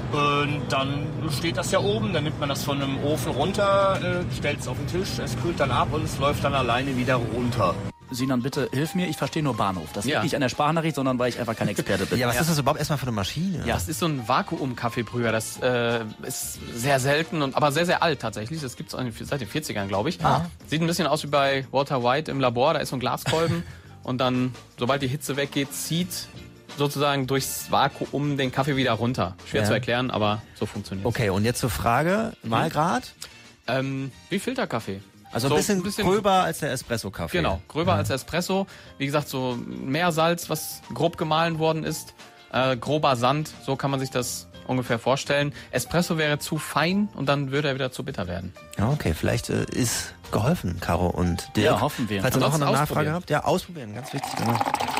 Und dann steht das ja oben, dann nimmt man das von einem Ofen runter, äh, stellt es auf den Tisch, es kühlt dann ab und es läuft dann alleine wieder runter. Sinan, bitte hilf mir, ich verstehe nur Bahnhof. Das liegt Ja. nicht an der Sprachnachricht, sondern weil ich einfach kein Experte bin. Ja, was ist das überhaupt erstmal für eine Maschine? Ja, es ist so ein Vakuum-Kaffeebrüher. Das äh, ist sehr selten, und aber sehr, sehr alt tatsächlich. Das gibt es seit den vierzigern, glaube ich. Ah. Sieht ein bisschen aus wie bei Walter White im Labor. Da ist so ein Glaskolben und dann, sobald die Hitze weggeht, zieht sozusagen durchs Vakuum den Kaffee wieder runter. Schwer Ja. zu erklären, aber so funktioniert es. Okay, und jetzt zur Frage, Mahlgrad? Ähm, wie Filterkaffee. Also ein So bisschen, gröber als der Espresso-Kaffee. Genau, gröber Ja. als Espresso. Wie gesagt, so Meersalz, was grob gemahlen worden ist. Äh, grober Sand, so kann man sich das ungefähr vorstellen. Espresso wäre zu fein und dann würde er wieder zu bitter werden. Ja, okay, vielleicht äh, ist geholfen, Caro und Dirk. Ja, hoffen wir. Falls ihr noch Ansonsten eine Nachfrage ausprobieren. habt, ja, ausprobieren, ganz wichtig. Genau.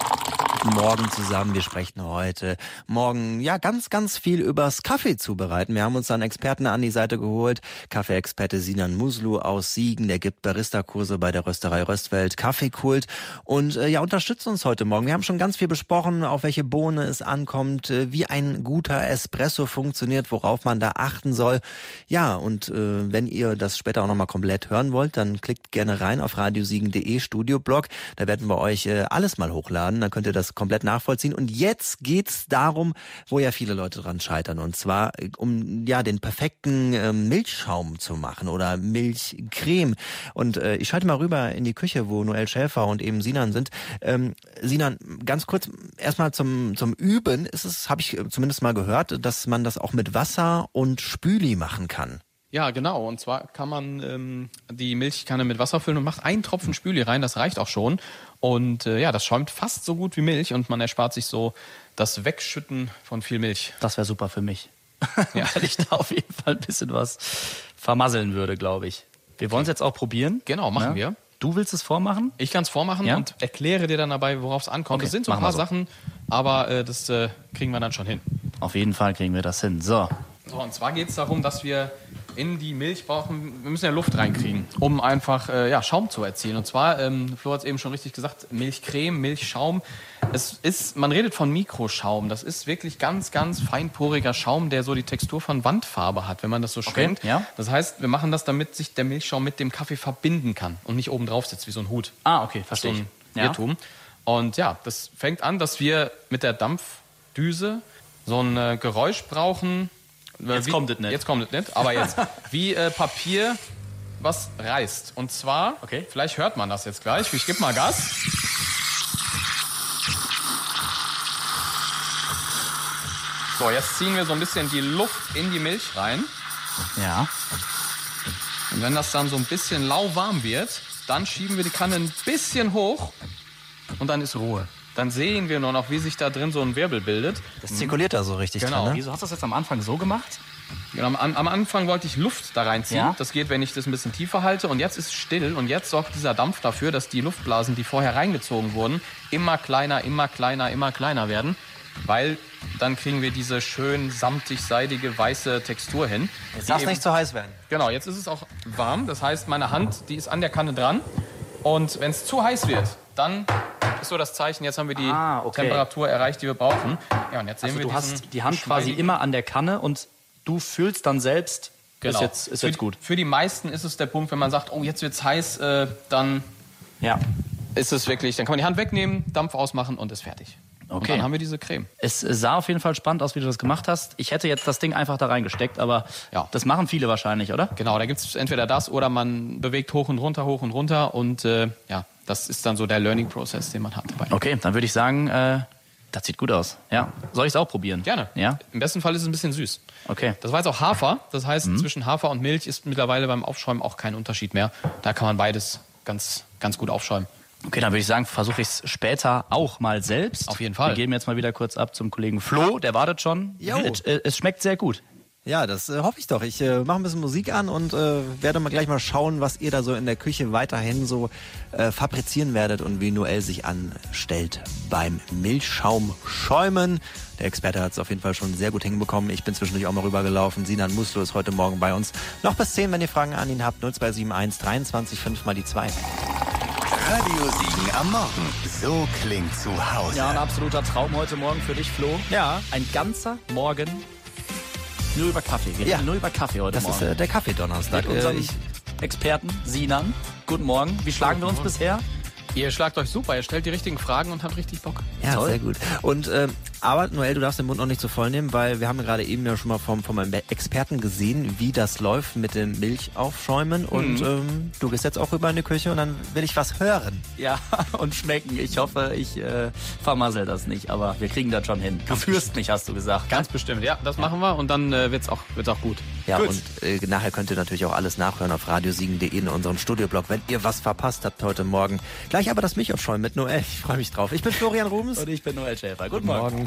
Morgen zusammen. Wir sprechen heute morgen ja ganz, ganz viel übers Kaffee zubereiten. Wir haben uns einen Experten an die Seite geholt. Kaffeeexperte Sinan Muslu aus Siegen. Der gibt Barista-Kurse bei der Rösterei Röstwelt Kaffeekult und äh, ja, unterstützt uns heute Morgen. Wir haben schon ganz viel besprochen, auf welche Bohne es ankommt, äh, wie ein guter Espresso funktioniert, worauf man da achten soll. Ja, und äh, wenn ihr das später auch nochmal komplett hören wollt, dann klickt gerne rein auf radiosiegen punkt de Studioblog. Da werden wir euch äh, alles mal hochladen. Dann könnt ihr das komplett nachvollziehen. Und jetzt geht's darum, wo ja viele Leute dran scheitern. Und zwar äh, um ja den perfekten äh, Milchschaum zu machen oder Milchcreme. Und äh, ich schalte mal rüber in die Küche, wo Noel Schäfer und eben Sinan sind. Ähm, Sinan, ganz kurz erstmal zum zum Üben. Ist es, habe ich zumindest mal gehört, dass man das auch mit Wasser und Spüli machen kann. Ja, genau. Und zwar kann man ähm, die Milchkanne mit Wasser füllen und macht einen Tropfen Spüli rein. Das reicht auch schon. Und äh, ja, das schäumt fast so gut wie Milch und man erspart sich so das Wegschütten von viel Milch. Das wäre super für mich. Ja. Weil ich da auf jeden Fall ein bisschen was vermasseln würde, glaube ich. Wir wollen es jetzt auch probieren. Genau, machen Ja? wir. Du willst es vormachen? Ich kann es vormachen Ja? und erkläre dir dann dabei, worauf es ankommt. Okay, Das sind so ein machen wir paar so. Sachen, aber äh, das äh, kriegen wir dann schon hin. Auf jeden Fall kriegen wir das hin. So. So, und zwar geht es darum, dass wir in die Milch brauchen, wir müssen ja Luft reinkriegen, um einfach äh, ja, Schaum zu erzielen. Und zwar, ähm, Flo hat es eben schon richtig gesagt, Milchcreme, Milchschaum. Es ist, man redet von Mikroschaum. Das ist wirklich ganz, ganz feinporiger Schaum, der so die Textur von Wandfarbe hat, wenn man das so schwenkt. ja. Das heißt, wir machen das, damit sich der Milchschaum mit dem Kaffee verbinden kann und nicht oben drauf sitzt wie so ein Hut. Ah, okay, So verstehe ich. ein Ja. Irrtum. Und ja, das fängt an, dass wir mit der Dampfdüse so ein äh, Geräusch brauchen. Äh, Jetzt wie, kommt es nicht. Jetzt kommt es nicht, aber jetzt. Wie äh, Papier, was reißt. Und zwar, Okay. vielleicht hört man das jetzt gleich. Ich gebe mal Gas. So, jetzt ziehen wir so ein bisschen die Luft in die Milch rein. Ja. Und wenn das dann so ein bisschen lauwarm wird, dann schieben wir die Kanne ein bisschen hoch und dann ist Ruhe. dann sehen wir nur noch, wie sich da drin so ein Wirbel bildet. Das zirkuliert da so richtig Genau. drin, ne? Wieso hast du das jetzt am Anfang so gemacht? Genau, am, am Anfang wollte ich Luft da reinziehen. Ja. Das geht, wenn ich das ein bisschen tiefer halte. Und jetzt ist es still. Und jetzt sorgt dieser Dampf dafür, dass die Luftblasen, die vorher reingezogen wurden, immer kleiner, immer kleiner, immer kleiner werden. Weil dann kriegen wir diese schön samtig, seidige, weiße Textur hin. Jetzt darf es nicht zu heiß werden. Genau, jetzt ist es auch warm. Das heißt, meine Hand, die ist an der Kanne dran. Und wenn es zu heiß wird, dann ist so das Zeichen, jetzt haben wir die Ah, okay. Temperatur erreicht, die wir brauchen. Ja, und jetzt sehen Also wir du diesen hast die Hand quasi geschmeidigen- immer an der Kanne und du fühlst dann selbst, Genau. ist jetzt, ist für, jetzt gut. Für die meisten ist es der Punkt, wenn man sagt, oh, jetzt wird's heiß, äh, dann Ja. ist es wirklich, dann kann man die Hand wegnehmen, Dampf ausmachen und ist fertig. Und Okay. dann haben wir diese Creme. Es sah auf jeden Fall spannend aus, wie du das gemacht hast. Ich hätte jetzt das Ding einfach da reingesteckt, aber Ja. das machen viele wahrscheinlich, oder? Genau, da gibt's entweder das oder man bewegt hoch und runter, hoch und runter und äh, ja, das ist dann so der Learning-Prozess, den man hat dabei. Okay, dann würde ich sagen, äh, das sieht gut aus. Ja. Soll ich es auch probieren? Gerne. Ja? Im besten Fall ist es ein bisschen süß. Okay. Das war jetzt auch Hafer. Das heißt, Mhm. zwischen Hafer und Milch ist mittlerweile beim Aufschäumen auch kein Unterschied mehr. Da kann man beides ganz, ganz gut aufschäumen. Okay, dann würde ich sagen, versuche ich es später auch mal selbst. Auf jeden Fall. Wir geben jetzt mal wieder kurz ab zum Kollegen Flo, der wartet schon. Jo. Es, äh, es schmeckt sehr gut. Ja, das äh, hoffe ich doch. Ich äh, mache ein bisschen Musik an und äh, werde mal gleich mal schauen, was ihr da so in der Küche weiterhin so äh, fabrizieren werdet und wie Noel sich anstellt beim Milchschaumschäumen. Der Experte hat es auf jeden Fall schon sehr gut hinbekommen. Ich bin zwischendurch auch mal rübergelaufen. Sinan Muslo ist heute Morgen bei uns. Noch bis zehn, wenn ihr Fragen an ihn habt. null zwei sieben eins dreiundzwanzig fünf mal die zwei. Radio Siegen am Morgen. So klingt zu Hause. Ja, ein absoluter Traum heute Morgen für dich, Flo. Ja. Ein ganzer Morgen nur über Kaffee. Wir Ja. reden nur über Kaffee heute Das Morgen. ist äh, der Kaffeedonnerstag. Mit Äh, unserem ich, Experten Sinan. Guten Morgen. Wie schlagen wir uns bisher? Ihr schlagt euch super, ihr stellt die richtigen Fragen und habt richtig Bock. Ja, Toll. sehr gut. Und ähm, aber Noel, du darfst den Mund noch nicht so voll nehmen, weil wir haben gerade eben ja schon mal vom, von meinem Experten gesehen, wie das läuft mit dem Milchaufschäumen. Und ähm, du gehst jetzt auch rüber in die Küche und dann will ich was hören. Ja, und schmecken. Ich hoffe, ich äh, vermassel das nicht, aber wir kriegen das schon hin. Du führst mich, hast du gesagt. Ganz bestimmt, ja, das machen wir und dann äh, wird's auch, wird's auch gut. Ja, Gut. und äh, nachher könnt ihr natürlich auch alles nachhören auf radiosiegen punkt de in unserem Studioblog, wenn ihr was verpasst habt heute Morgen. Gleich aber das Milchaufschäumen mit Noel. Ich freue mich drauf. Ich bin Florian Rubens. Und ich bin Noel Schäfer. Guten Morgen.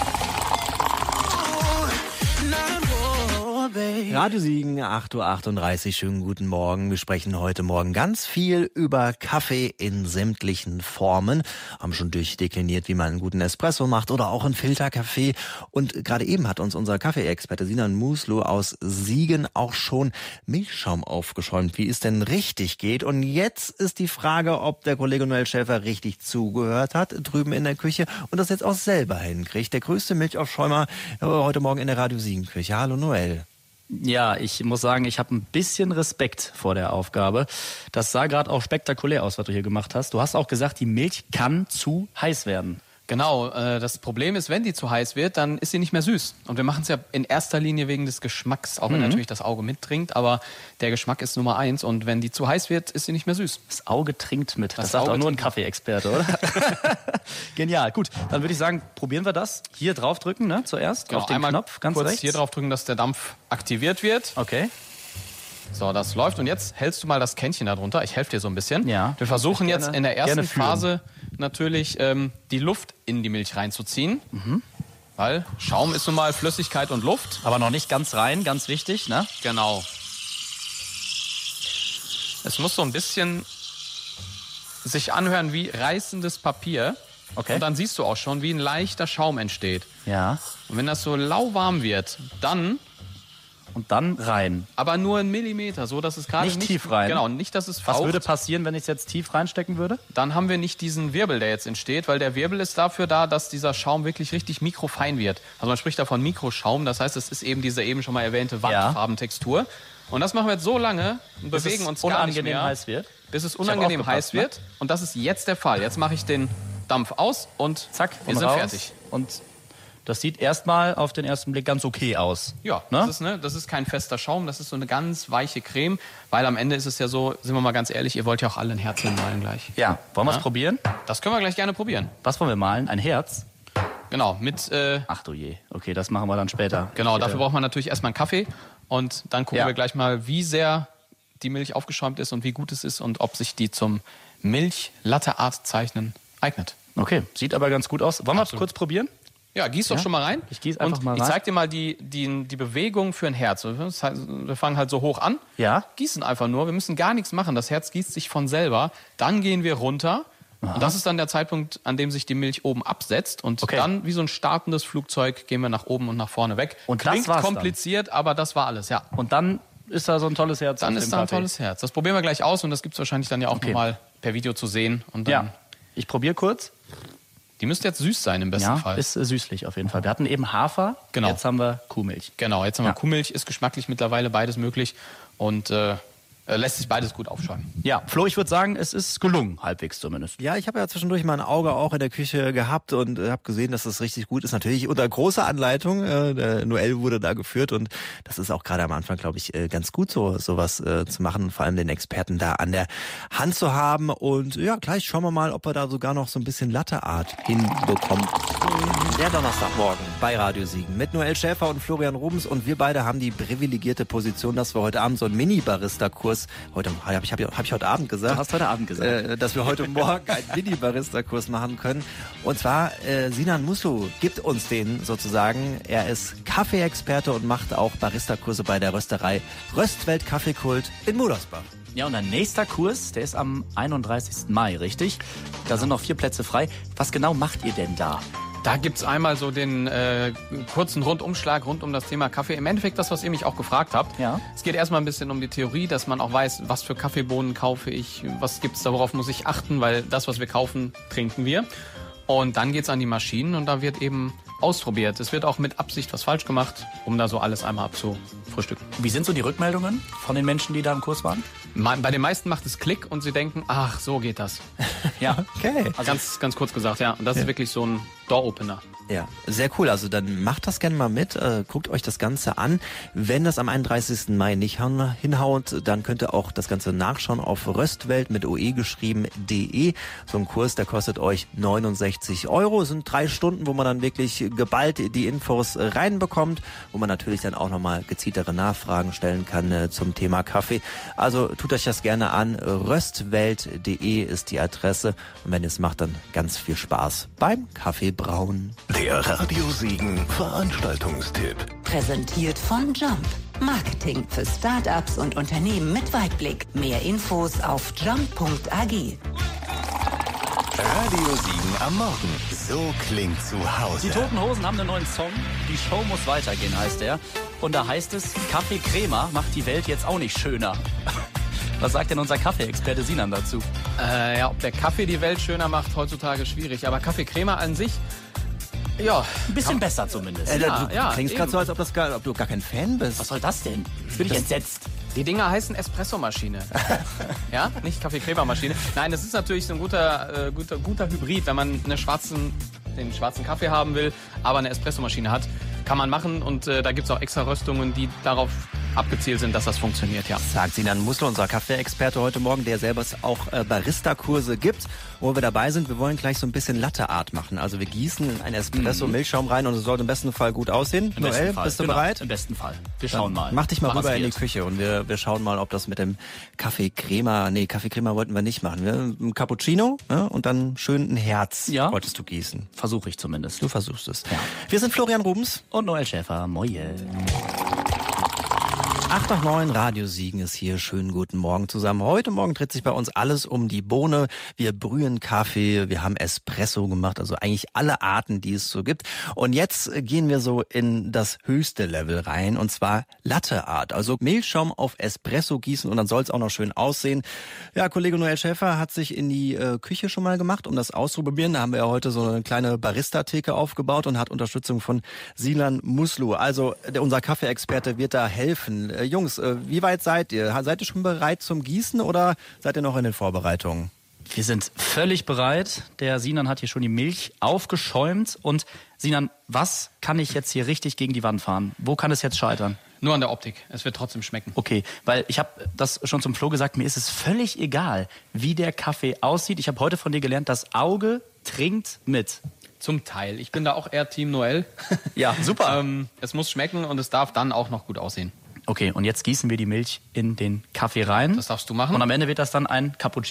Radio Siegen, acht Uhr achtunddreißig, schönen guten Morgen. Wir sprechen heute Morgen ganz viel über Kaffee in sämtlichen Formen. Haben schon durchdekliniert, wie man einen guten Espresso macht oder auch einen Filterkaffee. Und gerade eben hat uns unser Kaffeeexperte Sinan Muslo aus Siegen auch schon Milchschaum aufgeschäumt, wie es denn richtig geht. Und jetzt ist die Frage, ob der Kollege Noel Schäfer richtig zugehört hat, drüben in der Küche und das jetzt auch selber hinkriegt. Der größte Milchaufschäumer äh, heute Morgen in der Radio Siegen Küche. Hallo Noel. Ja, ich muss sagen, ich habe ein bisschen Respekt vor der Aufgabe. Das sah gerade auch spektakulär aus, was du hier gemacht hast. Du hast auch gesagt, die Milch kann zu heiß werden. Genau, äh, das Problem ist, wenn die zu heiß wird, dann ist sie nicht mehr süß. Und wir machen es ja in erster Linie wegen des Geschmacks, auch wenn Mhm. natürlich das Auge mittrinkt, aber der Geschmack ist Nummer eins und wenn die zu heiß wird, ist sie nicht mehr süß. Das Auge trinkt mit. Das, Das sagt Auge auch nur ein trinkt. Kaffeeexperte, oder? Genial. Gut, dann würde ich sagen, probieren wir das. Hier draufdrücken, ne? Zuerst auf den einmal Knopf, ganz kurz rechts. hier drauf drücken, dass der Dampf aktiviert wird. Okay. So, das läuft und jetzt hältst du mal das Kännchen da drunter. Ich helfe dir so ein bisschen. Ja. Wir versuchen Gerne- jetzt in der ersten gerne führen. Phase natürlich ähm, die Luft in die Milch reinzuziehen. Mhm. Weil Schaum ist nun mal Flüssigkeit und Luft. Aber noch nicht ganz rein, ganz wichtig, ne? Genau. Es muss so ein bisschen sich anhören wie reißendes Papier. Okay. Und dann siehst du auch schon, wie ein leichter Schaum entsteht. Ja. Und wenn das so lauwarm wird, dann Und dann rein. aber nur einen Millimeter, so dass es gerade Nicht tief rein. Genau, nicht, dass es Was faucht. würde passieren, wenn ich es jetzt tief reinstecken würde? Dann haben wir nicht diesen Wirbel, der jetzt entsteht, weil der Wirbel ist dafür da, dass dieser Schaum wirklich richtig mikrofein wird. Also man spricht da von Mikroschaum, das heißt, es ist eben diese eben schon mal erwähnte Wandfarbentextur. Und das machen wir jetzt so lange und Bis bewegen es uns gar nicht unangenehm mehr, heiß wird. bis es hab unangenehm aufgepasst, heiß ne? wird. Und das ist jetzt der Fall. Jetzt mache ich den Dampf aus und zack, wir Und sind raus. fertig. Und das sieht erstmal auf den ersten Blick ganz okay aus. Ja, Ne? das, ist, ne, das ist kein fester Schaum, das ist so eine ganz weiche Creme, weil am Ende ist es ja so, sind wir mal ganz ehrlich, ihr wollt ja auch alle ein Herzchen malen gleich. Ja, wollen wir es Ja. probieren? Das können wir gleich gerne probieren. Was wollen wir malen? Ein Herz? Genau, mit, äh, Ach du je. Okay, das machen wir dann später. genau, Bitte. dafür braucht man natürlich erstmal einen Kaffee und dann gucken Ja. wir gleich mal, wie sehr die Milch aufgeschäumt ist und wie gut es ist und ob sich die zum Milch-Latte-Art zeichnen eignet. Okay, sieht aber ganz gut aus. Wollen wir es kurz probieren? Ja, gieß doch Ja? schon mal rein. Ich gieß einfach und mal rein. Ich zeig dir mal die, die, die Bewegung für ein Herz. Das heißt, wir fangen halt so hoch an, Ja. gießen einfach nur. Wir müssen gar nichts machen. Das Herz gießt sich von selber. Dann gehen wir runter. Und das ist dann der Zeitpunkt, an dem sich die Milch oben absetzt. Und Okay. dann, wie so ein startendes Flugzeug, gehen wir nach oben und nach vorne weg. Und das Klingt war's dann? kompliziert, aber das war alles, ja. Und dann ist da so ein tolles Herz. Dann auf ist dem da ein Kaffee. tolles Herz. Das probieren wir gleich aus und das gibt's wahrscheinlich dann ja auch Okay. nochmal per Video zu sehen. Und dann, Ja, ich probiere kurz. Die müsste jetzt süß sein im besten Ja, Fall. ist äh, süßlich auf jeden Fall. Wir hatten eben Hafer, Genau. jetzt haben wir Kuhmilch. Genau, jetzt haben wir Ja. Kuhmilch, ist geschmacklich mittlerweile beides möglich und äh, äh, lässt sich beides gut aufschäumen. Ja, Flo, ich würde sagen, es ist gelungen, halbwegs zumindest. Ja, ich habe ja zwischendurch mal ein Auge auch in der Küche gehabt und äh, habe gesehen, dass das richtig gut ist. Natürlich unter großer Anleitung. Äh, der Noel wurde da geführt und das ist auch gerade am Anfang, glaube ich, äh, ganz gut, so sowas äh, zu machen, vor allem den Experten da an der Hand zu haben. Und ja, gleich schauen wir mal, ob wir da sogar noch so ein bisschen Latteart hinbekommen. Der Donnerstagmorgen bei Radio Siegen mit Noel Schäfer und Florian Rubens und wir beide haben die privilegierte Position, dass wir heute Abend so einen Mini-Barista-Kurs, heute habe ich, hab ich, hab ich heute Abend gesagt, Du hast heute Abend gesagt. äh, dass wir heute Morgen einen Mini-Barista-Kurs machen können. Und zwar äh, Sinan Muslu gibt uns den sozusagen. Er ist Kaffeeexperte und macht auch Barista-Kurse bei der Rösterei Röstwelt Kaffeekult in Mudersbach. Ja, und der nächste Kurs, der ist am einunddreißigsten Mai, richtig? Da sind noch vier Plätze frei. Was genau macht ihr denn da? Da gibt's einmal so den äh, kurzen Rundumschlag rund um das Thema Kaffee. Im Endeffekt das, was ihr mich auch gefragt habt. Ja. Es geht erstmal ein bisschen um die Theorie, dass man auch weiß, was für Kaffeebohnen kaufe ich, was gibt's da, worauf muss ich achten, weil das, was wir kaufen, trinken wir. Und dann geht's an die Maschinen und da wird eben ausprobiert. Es wird auch mit Absicht was falsch gemacht, um da so alles einmal abzufrühstücken. Wie sind so die Rückmeldungen von den Menschen, die da im Kurs waren? Ma- Bei den meisten macht es Klick und sie denken, ach, so geht das. Ja. Okay. Also ganz, ganz kurz gesagt, ja. Und das ist wirklich so ein Door-Opener. Ja, sehr cool. Also dann macht das gerne mal mit, äh, guckt euch das Ganze an. Wenn das am einunddreißigsten Mai nicht hin- hinhaut, dann könnt ihr auch das Ganze nachschauen auf Röstwelt mit oe geschrieben de. So ein Kurs, der kostet euch neunundsechzig Euro. Es sind drei Stunden, wo man dann wirklich geballt die Infos reinbekommt, wo man natürlich dann auch nochmal gezieltere Nachfragen stellen kann äh, zum Thema Kaffee. Also tut euch das gerne an. Röstwelt punkt de ist die Adresse. Und wenn ihr es macht, dann ganz viel Spaß beim Kaffeebrauen. Der Radio Siegen Veranstaltungstipp. Präsentiert von Jump. Marketing für Startups und Unternehmen mit Weitblick. Mehr Infos auf jump punkt a g. Radio Siegen am Morgen. So klingt zu Hause. Die Toten Hosen haben einen neuen Song. Die Show muss weitergehen, heißt er. Und da heißt es, Kaffee Crema macht die Welt jetzt auch nicht schöner. Was sagt denn unser Kaffeeexperte Sinan dazu? Äh, ja, ob der Kaffee die Welt schöner macht, heutzutage schwierig. Aber Kaffeecrema an sich, ja. Ein bisschen besser zumindest. Äh, Ja, du ja, klingst gerade eben. so, als ob, das gar, ob du gar kein Fan bist. Was soll das denn? Jetzt bin ich entsetzt. Die Dinger heißen Espressomaschine. Ja, nicht Kaffeecrema-Maschine. Nein, das ist natürlich so ein guter, äh, guter, guter Hybrid, wenn man eine schwarzen, den schwarzen Kaffee haben will, aber eine Espressomaschine hat. Kann man machen und äh, da gibt's auch extra Röstungen, die darauf abgezielt sind, dass das funktioniert, ja. Sagt Sinan Muslu, unser Kaffeeexperte heute Morgen, der selber auch äh, Barista-Kurse gibt. Wo wir dabei sind, wir wollen gleich so ein bisschen Latte-Art machen. Also wir gießen in ein Espresso Milchschaum rein und es sollte im besten Fall gut aussehen. Im Noel, besten Fall. bist du Genau, bereit? Im besten Fall. Wir schauen mal. Mach dich mal was rüber in die wird. Küche und wir, wir schauen mal, ob das mit dem Kaffeecrema, nee, Kaffeecrema wollten wir nicht machen. Wir, ein Cappuccino, ne? Und dann schön ein Herz Ja. wolltest du gießen. Versuche ich zumindest. Du versuchst es. Wir sind Florian Rubens. Und Noel Schäfer, moje. acht nach neun, Radio Siegen ist hier. Schönen guten Morgen zusammen. Heute Morgen dreht sich bei uns alles um die Bohne. Wir brühen Kaffee, wir haben Espresso gemacht, also eigentlich alle Arten, die es so gibt. Und jetzt gehen wir so in das höchste Level rein, und zwar Latte Art. Also Milchschaum auf Espresso gießen und dann soll es auch noch schön aussehen. Ja, Kollege Noel Schäfer hat sich in die äh, Küche schon mal gemacht, um das auszuprobieren. Da haben wir ja heute so eine kleine Barista-Theke aufgebaut und hat Unterstützung von Sinan Muslu. Also der, unser Kaffeeexperte wird da helfen. Äh, Jungs, äh, wie weit seid ihr? Seid ihr schon bereit zum Gießen oder seid ihr noch in den Vorbereitungen? Wir sind völlig bereit. Der Sinan hat hier schon die Milch aufgeschäumt. Und Sinan, was kann ich jetzt hier richtig gegen die Wand fahren? Wo kann es jetzt scheitern? Nur an der Optik. Es wird trotzdem schmecken. Okay, weil ich habe das schon zum Flo gesagt, mir ist es völlig egal, wie der Kaffee aussieht. Ich habe heute von dir gelernt, das Auge trinkt mit. Zum Teil. Ich bin da auch eher Team Noel. Ja, super. ähm, es muss schmecken und es darf dann auch noch gut aussehen. Okay, und jetzt gießen wir die Milch in den Kaffee rein. Das darfst du machen. Und am Ende wird das dann ein Cappuccino.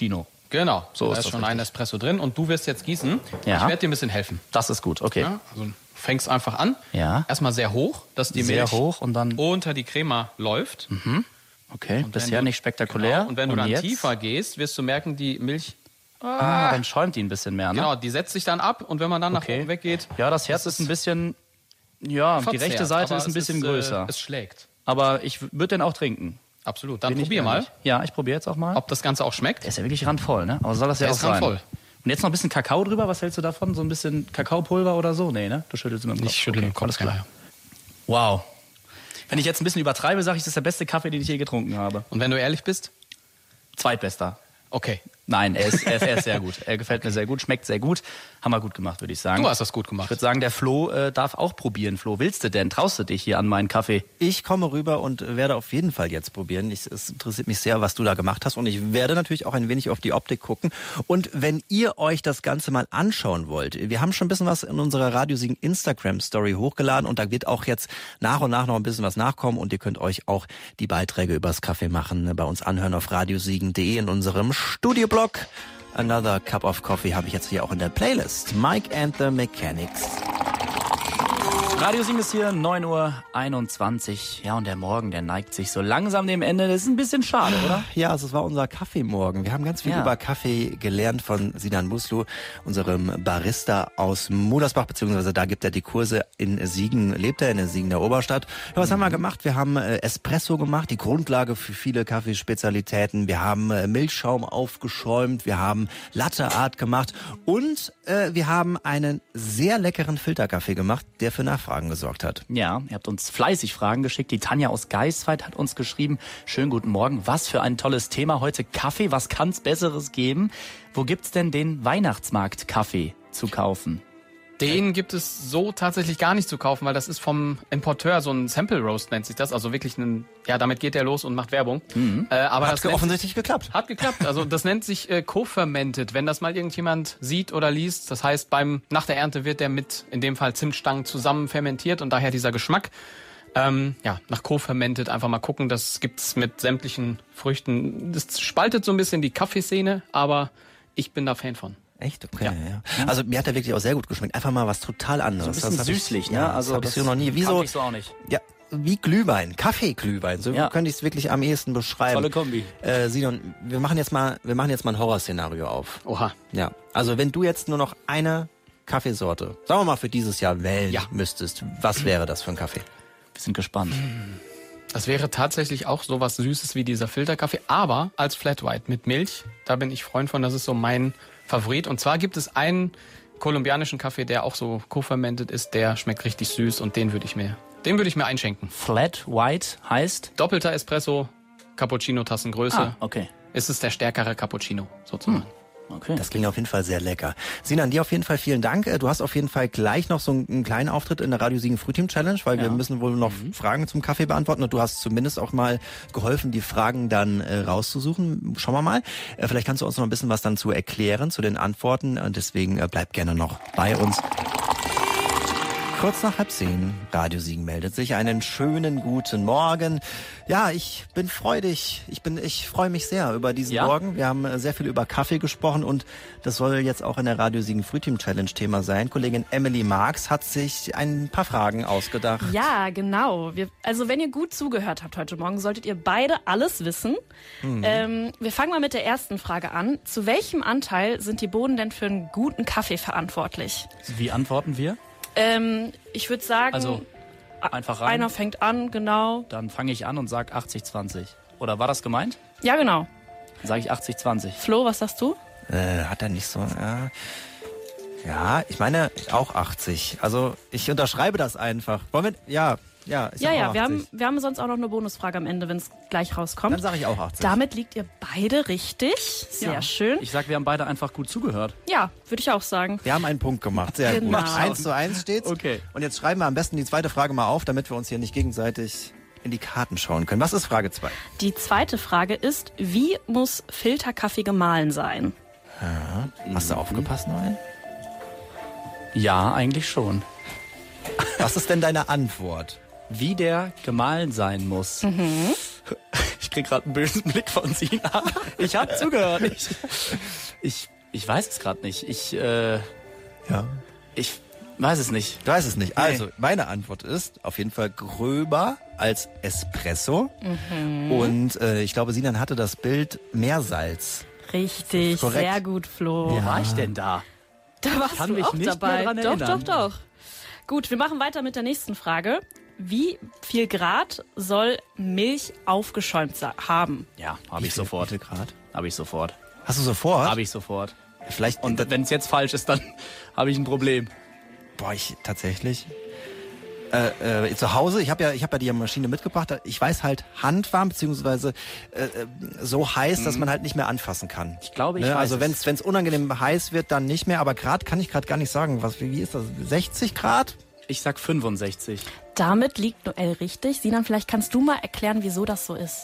Genau, So da ist ist das schon ein richtig. Espresso drin und du wirst jetzt gießen. Ja. Ich werde dir ein bisschen helfen. Das ist gut, okay. Ja, also du fängst einfach an. Ja. Erstmal sehr hoch, dass die Sehr Milch hoch und dann... unter die Crema läuft. Okay, Und bisher wenn du- nicht spektakulär. Genau. Und wenn du dann jetzt? tiefer gehst, wirst du merken, die Milch, Ah, dann schäumt die ein bisschen mehr, ne? genau, die setzt sich dann ab. Und wenn man dann Okay. nach oben weggeht, Ja, das Herz ist ein bisschen... Ja, die verzerrt, rechte Seite aber ist ein es bisschen äh, größer. Es schlägt. Aber ich würde den auch trinken. Absolut. Dann Bin ich probier mal, ehrlich. Ja, ich probiere jetzt auch mal. ob das Ganze auch schmeckt. Der ist ja wirklich randvoll, ne? Aber soll das ja Der auch ist sein. randvoll. Und jetzt noch ein bisschen Kakao drüber. Was hältst du davon? So ein bisschen Kakaopulver oder so? Nee, ne? Du schüttelst immer mit dem Kopf. Ich schüttel den Kopf, Alles klar. genau. Wow. Wenn ich jetzt ein bisschen übertreibe, sage ich, das ist der beste Kaffee, den ich je getrunken habe. Und wenn du ehrlich bist, Zweitbester. okay. Nein, er ist, er ist, er ist sehr gut. Er gefällt mir sehr gut, schmeckt sehr gut. Haben wir gut gemacht, würde ich sagen. Du hast das gut Ich gemacht. würde sagen, der Flo äh, darf auch probieren. Flo, willst du denn? Traust du dich hier an meinen Kaffee? Ich komme rüber und werde auf jeden Fall jetzt probieren. Ich, es interessiert mich sehr, was du da gemacht hast. Und ich werde natürlich auch ein wenig auf die Optik gucken. Und wenn ihr euch das Ganze mal anschauen wollt, wir haben schon ein bisschen was in unserer Radiosiegen Instagram-Story hochgeladen. Und da wird auch jetzt nach und nach noch ein bisschen was nachkommen. Und ihr könnt euch auch die Beiträge übers Kaffee machen bei uns anhören auf radiosiegen punkt de in unserem Studioblog. Another Cup of Coffee habe ich jetzt hier auch in der Playlist. Mike and the Mechanics. Radio Siegen ist hier, neun Uhr einundzwanzig. Ja, und der Morgen, der neigt sich so langsam dem Ende. Das ist ein bisschen schade, oder? Ja, also es war unser Kaffeemorgen. Wir haben ganz viel Ja. über Kaffee gelernt von Sinan Muslu, unserem Barista aus Mudersbach, beziehungsweise da gibt er die Kurse in Siegen, lebt er in der Siegener Oberstadt. Ja, was haben wir gemacht? Wir haben äh, Espresso gemacht, die Grundlage für viele Kaffeespezialitäten. Wir haben äh, Milchschaum aufgeschäumt, wir haben Latte Art gemacht und äh, wir haben einen sehr leckeren Filterkaffee gemacht, der für Nachfragen gesorgt hat. Ja, ihr habt uns fleißig Fragen geschickt. Die Tanja aus Geisweit hat uns geschrieben. Schönen guten Morgen. Was für ein tolles Thema heute. Kaffee, was kann's Besseres geben? Wo gibt's denn den Weihnachtsmarkt-Kaffee zu kaufen? Den gibt es so tatsächlich gar nicht zu kaufen, weil das ist vom Importeur, so ein Sample Roast nennt sich das. Also wirklich ein, ja, damit geht er los und macht Werbung. Mhm. Äh, aber Hat das nennt offensichtlich geklappt. Hat geklappt. Also das nennt sich äh, co-fermented, wenn das mal irgendjemand sieht oder liest. Das heißt, beim nach der Ernte wird der mit, in dem Fall Zimtstangen, zusammen fermentiert und daher dieser Geschmack. Ähm, ja, nach co-fermented einfach mal gucken. Das gibt's mit sämtlichen Früchten. Das spaltet so ein bisschen die Kaffeeszene, aber ich bin da Fan von. Echt? Okay, ja. ja. Also mir hat der wirklich auch sehr gut geschmeckt. Einfach mal was total anderes. So ein bisschen Das hab ich- süßlich, ne? Ja, Also das habe ich das so noch nie. Wie kannte so, ich so auch nicht. ja, wie Glühwein, Kaffeeglühwein. So Ja. könnte ich es wirklich am ehesten beschreiben. Tolle Kombi. Äh, Sinon, wir machen jetzt mal, wir machen jetzt mal ein Horrorszenario auf. Oha. Ja. Also wenn du jetzt nur noch eine Kaffeesorte, sagen wir mal für dieses Jahr wählen Ja. müsstest, was wäre das für ein Kaffee? Wir sind gespannt. Das wäre tatsächlich auch sowas Süßes wie dieser Filterkaffee, aber als Flat White mit Milch. Da bin ich Freund von, das ist so mein Favorit. Und zwar gibt es einen kolumbianischen Kaffee, der auch so co-fermented ist, der schmeckt richtig süß und den würde ich mir, den würde ich mir einschenken. Flat White heißt? Doppelter Espresso, Cappuccino-Tassengröße. Ah, okay. Ist es der stärkere Cappuccino sozusagen. Okay. Das klingt auf jeden Fall sehr lecker. Sinan, dir auf jeden Fall vielen Dank. Äh, Du hast auf jeden Fall gleich noch so einen, einen kleinen Auftritt in der Radio Siegen Frühteam Challenge, weil Ja. wir müssen wohl noch Fragen zum Kaffee beantworten und du hast zumindest auch mal geholfen, die Fragen dann äh, rauszusuchen. Schauen wir mal. Äh, vielleicht kannst du uns noch ein bisschen was dann zu erklären, zu den Antworten und deswegen äh, bleib gerne noch bei uns. Kurz nach halb zehn, Radio Siegen meldet sich. Einen schönen guten Morgen. Ja, ich bin freudig. Ich bin, ich freue mich sehr über diesen Ja? Morgen. Wir haben äh, sehr viel über Kaffee gesprochen und das soll jetzt auch in der Radio Siegen Frühteam Challenge Thema sein. Kollegin Emily Marx hat sich ein paar Fragen ausgedacht. Ja, genau. Wir, also wenn ihr gut zugehört habt heute Morgen, solltet ihr beide alles wissen. Ähm, wir fangen mal mit der ersten Frage an. Zu welchem Anteil sind die Bohnen denn für einen guten Kaffee verantwortlich? Wie antworten wir? Ähm, ich würde sagen, Also einfach rein. einer fängt an, genau. Dann fange ich an und sag achtzig zwanzig. Oder war das gemeint? Ja, genau. Dann sage ich achtzig zwanzig. Flo, was sagst du? Äh, hat er nicht so... Äh, ja, ich meine auch achtzig. Also ich unterschreibe das einfach. Wollen wir... Ja, ja. Ich Ja, sag ja, auch wir achtzig. haben, wir haben sonst auch noch eine Bonusfrage am Ende, wenn es gleich rauskommt. Dann sage ich auch achtzig. Damit liegt ihr beide richtig. Sehr Ja. schön. Ich sag, wir haben beide einfach gut zugehört. Ja, würde ich auch sagen. Wir haben einen Punkt gemacht. Sehr Genau. gut. Eins zu eins steht's. Okay. Und jetzt schreiben wir am besten die zweite Frage mal auf, damit wir uns hier nicht gegenseitig in die Karten schauen können. Was ist Frage zwei? Die zweite Frage ist, wie muss Filterkaffee gemahlen sein? Hast du aufgepasst, Noel? Ja, eigentlich schon. Was ist denn deine Antwort? Wie der gemahlen sein muss. Ich krieg gerade einen bösen Blick von Sina. Ich habe zugehört. Ich, ich, ich weiß es gerade nicht. Ich, äh, Ja. ich weiß es nicht. Du weißt es nicht. Also, meine Antwort ist auf jeden Fall gröber als Espresso. Mhm. Und äh, ich glaube, Sinan hatte das Bild Meersalz. Richtig, Korrekt. sehr gut, Flo. Wo war ich denn da? Da warst kann du mich auch nicht dabei. mehr dran doch, erinnern. doch, doch. Gut, wir machen weiter mit der nächsten Frage. Wie viel Grad soll Milch aufgeschäumt sa- haben? Ja, habe Wie ich viel- sofort. wie viel Grad? Habe ich sofort. Hast du sofort? Habe ich sofort. Vielleicht. Und wenn es jetzt falsch ist, dann habe ich ein Problem. Boah, ich tatsächlich. Äh, äh, zu Hause, ich habe ja, ich habe ja die Maschine mitgebracht. Ich weiß halt handwarm beziehungsweise äh, äh, so heiß, dass man halt nicht mehr anfassen kann. Ich glaube, ich ne? weiß Also es. wenn es wenn es unangenehm heiß wird, dann nicht mehr. Aber Grad kann ich gerade gar nicht sagen. Was wie, wie ist das? sechzig Grad? Ich sag fünfundsechzig. Damit liegt Noel richtig. Sinan, vielleicht kannst du mal erklären, wieso das so ist.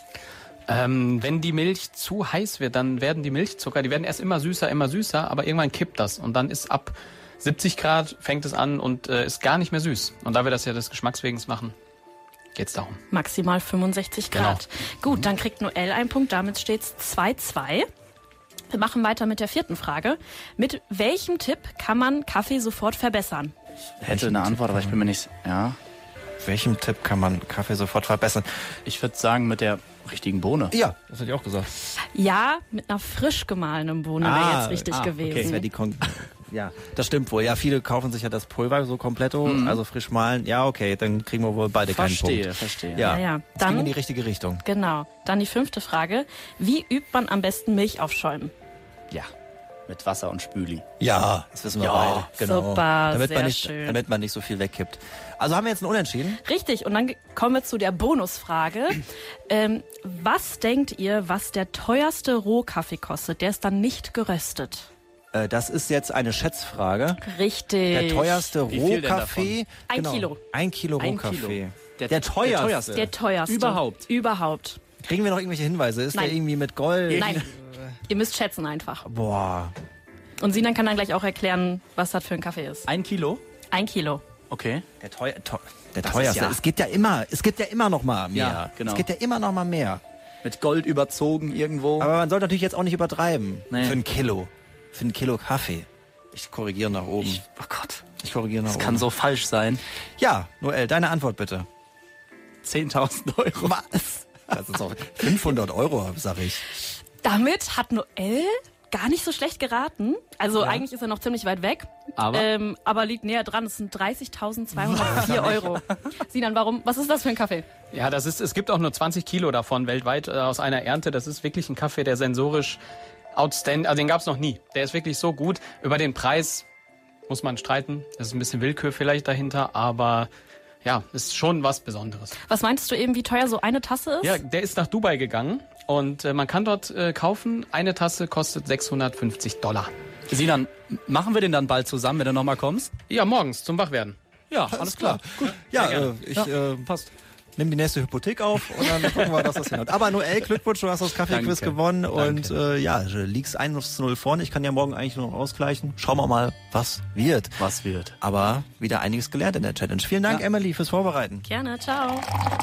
Ähm, wenn die Milch zu heiß wird, dann werden die Milchzucker, die werden erst immer süßer, immer süßer, aber irgendwann kippt das und dann ist ab siebzig Grad fängt es an und äh, ist gar nicht mehr süß. Und da wir das ja des Geschmackswegens machen, geht's darum. Maximal fünfundsechzig Grad. Gut, dann kriegt Noel einen Punkt. Damit steht's zwei zwei. Wir machen weiter mit der vierten Frage. Mit welchem Tipp kann man Kaffee sofort verbessern? Hätte eine Antwort, aber ich bin mir nicht. Ja. Welchem Tipp kann man Kaffee sofort verbessern? Ich würde sagen, mit der richtigen Bohne. Ja, das hätte ich auch gesagt. Ja, mit einer frisch gemahlenen Bohne wäre jetzt richtig ah, gewesen. Okay, das wäre die Kon ja, das stimmt wohl. Ja, viele kaufen sich ja das Pulver so kompletto, Mhm. also frisch mahlen. Ja, okay, dann kriegen wir wohl beide keinen Verstehe, Punkt. verstehe. Ja, Ja, ja. das ging Dann- in die richtige Richtung. Genau. Dann die fünfte Frage. Wie übt man am besten Milch aufschäumen? Ja. Mit Wasser und Spüli. Ja, das wissen wir Ja, beide. Genau. super, damit sehr man nicht, schön. damit man nicht so viel wegkippt. Also haben wir jetzt einen Unentschieden? Richtig, und dann kommen wir zu der Bonusfrage. ähm, was denkt ihr, was der teuerste Rohkaffee kostet? Der ist dann nicht geröstet. Äh, das ist jetzt eine Schätzfrage. Richtig. Der teuerste Wie viel denn Rohkaffee. Ein Kilo. Ein Kilo Ein Rohkaffee. Kilo. Der, Der- teuerste. der teuerste. Der teuerste. Überhaupt. Überhaupt. Kriegen wir noch irgendwelche Hinweise? Ist Nein. der irgendwie mit Gold? Nein. Ihr müsst schätzen einfach. Boah. Und Sinan kann dann gleich auch erklären, was das für ein Kaffee ist. Ein Kilo? Ein Kilo. Okay. Der, teuer, teuer, der Das teuerste. ist ja- Es gibt ja immer, es gibt ja immer noch mal mehr. Ja, genau. Es gibt ja immer noch mal mehr. Mit Gold überzogen irgendwo. Aber man sollte natürlich jetzt auch nicht übertreiben. Nee. Für ein Kilo. Für ein Kilo Kaffee. Ich korrigiere nach oben. Ich, oh Gott. Ich korrigiere nach Das oben. kann so falsch sein. Ja, Noel, deine Antwort bitte. zehntausend Euro. Was? Das ist auch fünfhundert Euro, sag ich. Damit hat Noel gar nicht so schlecht geraten. Also eigentlich ist er noch ziemlich weit weg. Aber? Ähm, aber liegt näher dran. Es sind dreißigtausendzweihundertvier Euro. Sinan, warum? Was ist das für ein Kaffee? Ja, das ist, es gibt auch nur zwanzig Kilo davon weltweit äh, aus einer Ernte. Das ist wirklich ein Kaffee, der sensorisch outstanding, also den gab's noch nie. Der ist wirklich so gut. Über den Preis muss man streiten. Das ist ein bisschen Willkür vielleicht dahinter, aber ja, ist schon was Besonderes. Was meintest du eben, wie teuer so eine Tasse ist? Ja, der ist nach Dubai gegangen und äh, man kann dort äh, kaufen. Eine Tasse kostet sechshundertfünfzig Dollar. Sinan, machen wir den dann bald zusammen, wenn du nochmal kommst? Ja, morgens zum Wachwerden. Ja, alles klar. Gut. Ja, Sehr äh, gerne. ich Ja, äh, passt. nimm die nächste Hypothek auf und dann gucken wir, dass das hinhaut. Aber Noel, Glückwunsch, du hast das Kaffeequiz Danke. gewonnen und Danke. äh, ja, liegst eins zu null vorne. Ich kann ja morgen eigentlich nur noch ausgleichen. Schauen wir mal, was wird. Was wird? Aber wieder einiges gelernt in der Challenge. Vielen Dank, Ja. Emily, fürs Vorbereiten. Gerne, ciao.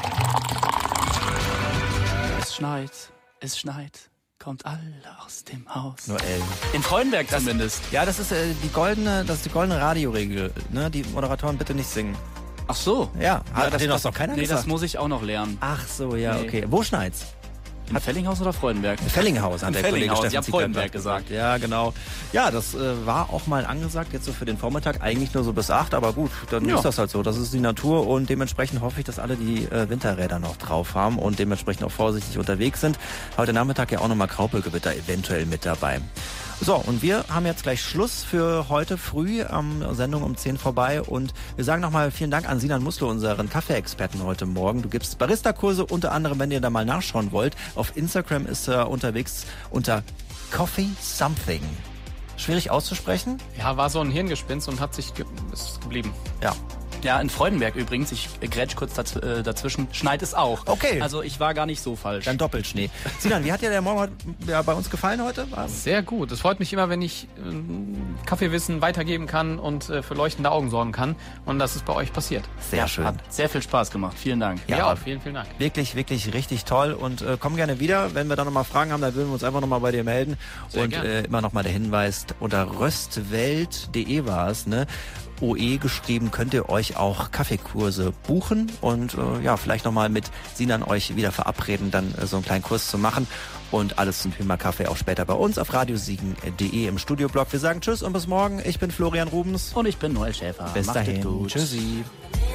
Es schneit, es schneit, kommt alle aus dem Haus. Noel. In Freudenberg zumindest. Ja, das ist äh, die goldene, das ist die goldene Radioregel. Ne? Die Moderatoren bitte nicht singen. Ach so. Ja, hat das, dir das, das noch keiner Nee, gesagt? das muss ich auch noch lernen. Ach so, ja, Nee. okay. Wo schneit's? In Fellinghaus oder Freudenberg? Fellinghaus hat In der Fellinghaus, Kollege ich hab Steffen Freudenberg Ziegler gesagt. Ja, genau. Ja, das äh, war auch mal angesagt, jetzt so für den Vormittag, eigentlich nur so bis acht, aber gut, dann Ja. ist das halt so. Das ist die Natur und dementsprechend hoffe ich, dass alle die äh, Winterräder noch drauf haben und dementsprechend auch vorsichtig unterwegs sind. Heute Nachmittag ja auch nochmal Graupelgewitter eventuell mit dabei. So, und wir haben jetzt gleich Schluss für heute früh, ähm, Sendung um zehn vorbei und wir sagen nochmal vielen Dank an Sinan Muslo, unseren Kaffee-Experten heute Morgen. Du gibst Barista-Kurse, unter anderem, wenn ihr da mal nachschauen wollt. Auf Instagram ist er unterwegs unter Coffee Something. Schwierig auszusprechen? Ja, war so ein Hirngespinst und hat sich ge ist geblieben. Ja. Ja, in Freudenberg übrigens, ich grätsch kurz daz äh, dazwischen, schneit es auch. Okay. Also ich war gar nicht so falsch. Dann Doppelschnee. Sinan, wie hat dir der Morgen ja, bei uns gefallen heute? Sehr gut. Es freut mich immer, wenn ich äh, Kaffeewissen weitergeben kann und äh, für leuchtende Augen sorgen kann. Und das ist bei euch passiert. Sehr ja, schön. Hat sehr viel Spaß gemacht. Vielen Dank. Ja, ja vielen, vielen Dank. Wirklich, wirklich richtig toll. Und äh, komm gerne wieder. Wenn wir da nochmal Fragen haben, dann würden wir uns einfach nochmal bei dir melden. Sehr und äh, immer nochmal der Hinweis, unter röstwelt punkt de war es, ne? O E geschrieben, könnt ihr euch auch Kaffeekurse buchen und äh, ja, vielleicht nochmal mit Sinan euch wieder verabreden, dann äh, so einen kleinen Kurs zu machen und alles zum Thema Kaffee auch später bei uns auf radiosiegen punkt de im Studioblog. Wir sagen Tschüss und bis morgen. Ich bin Florian Rubens. Und ich bin Noel Schäfer. Bis Macht dahin. es gut. Tschüssi.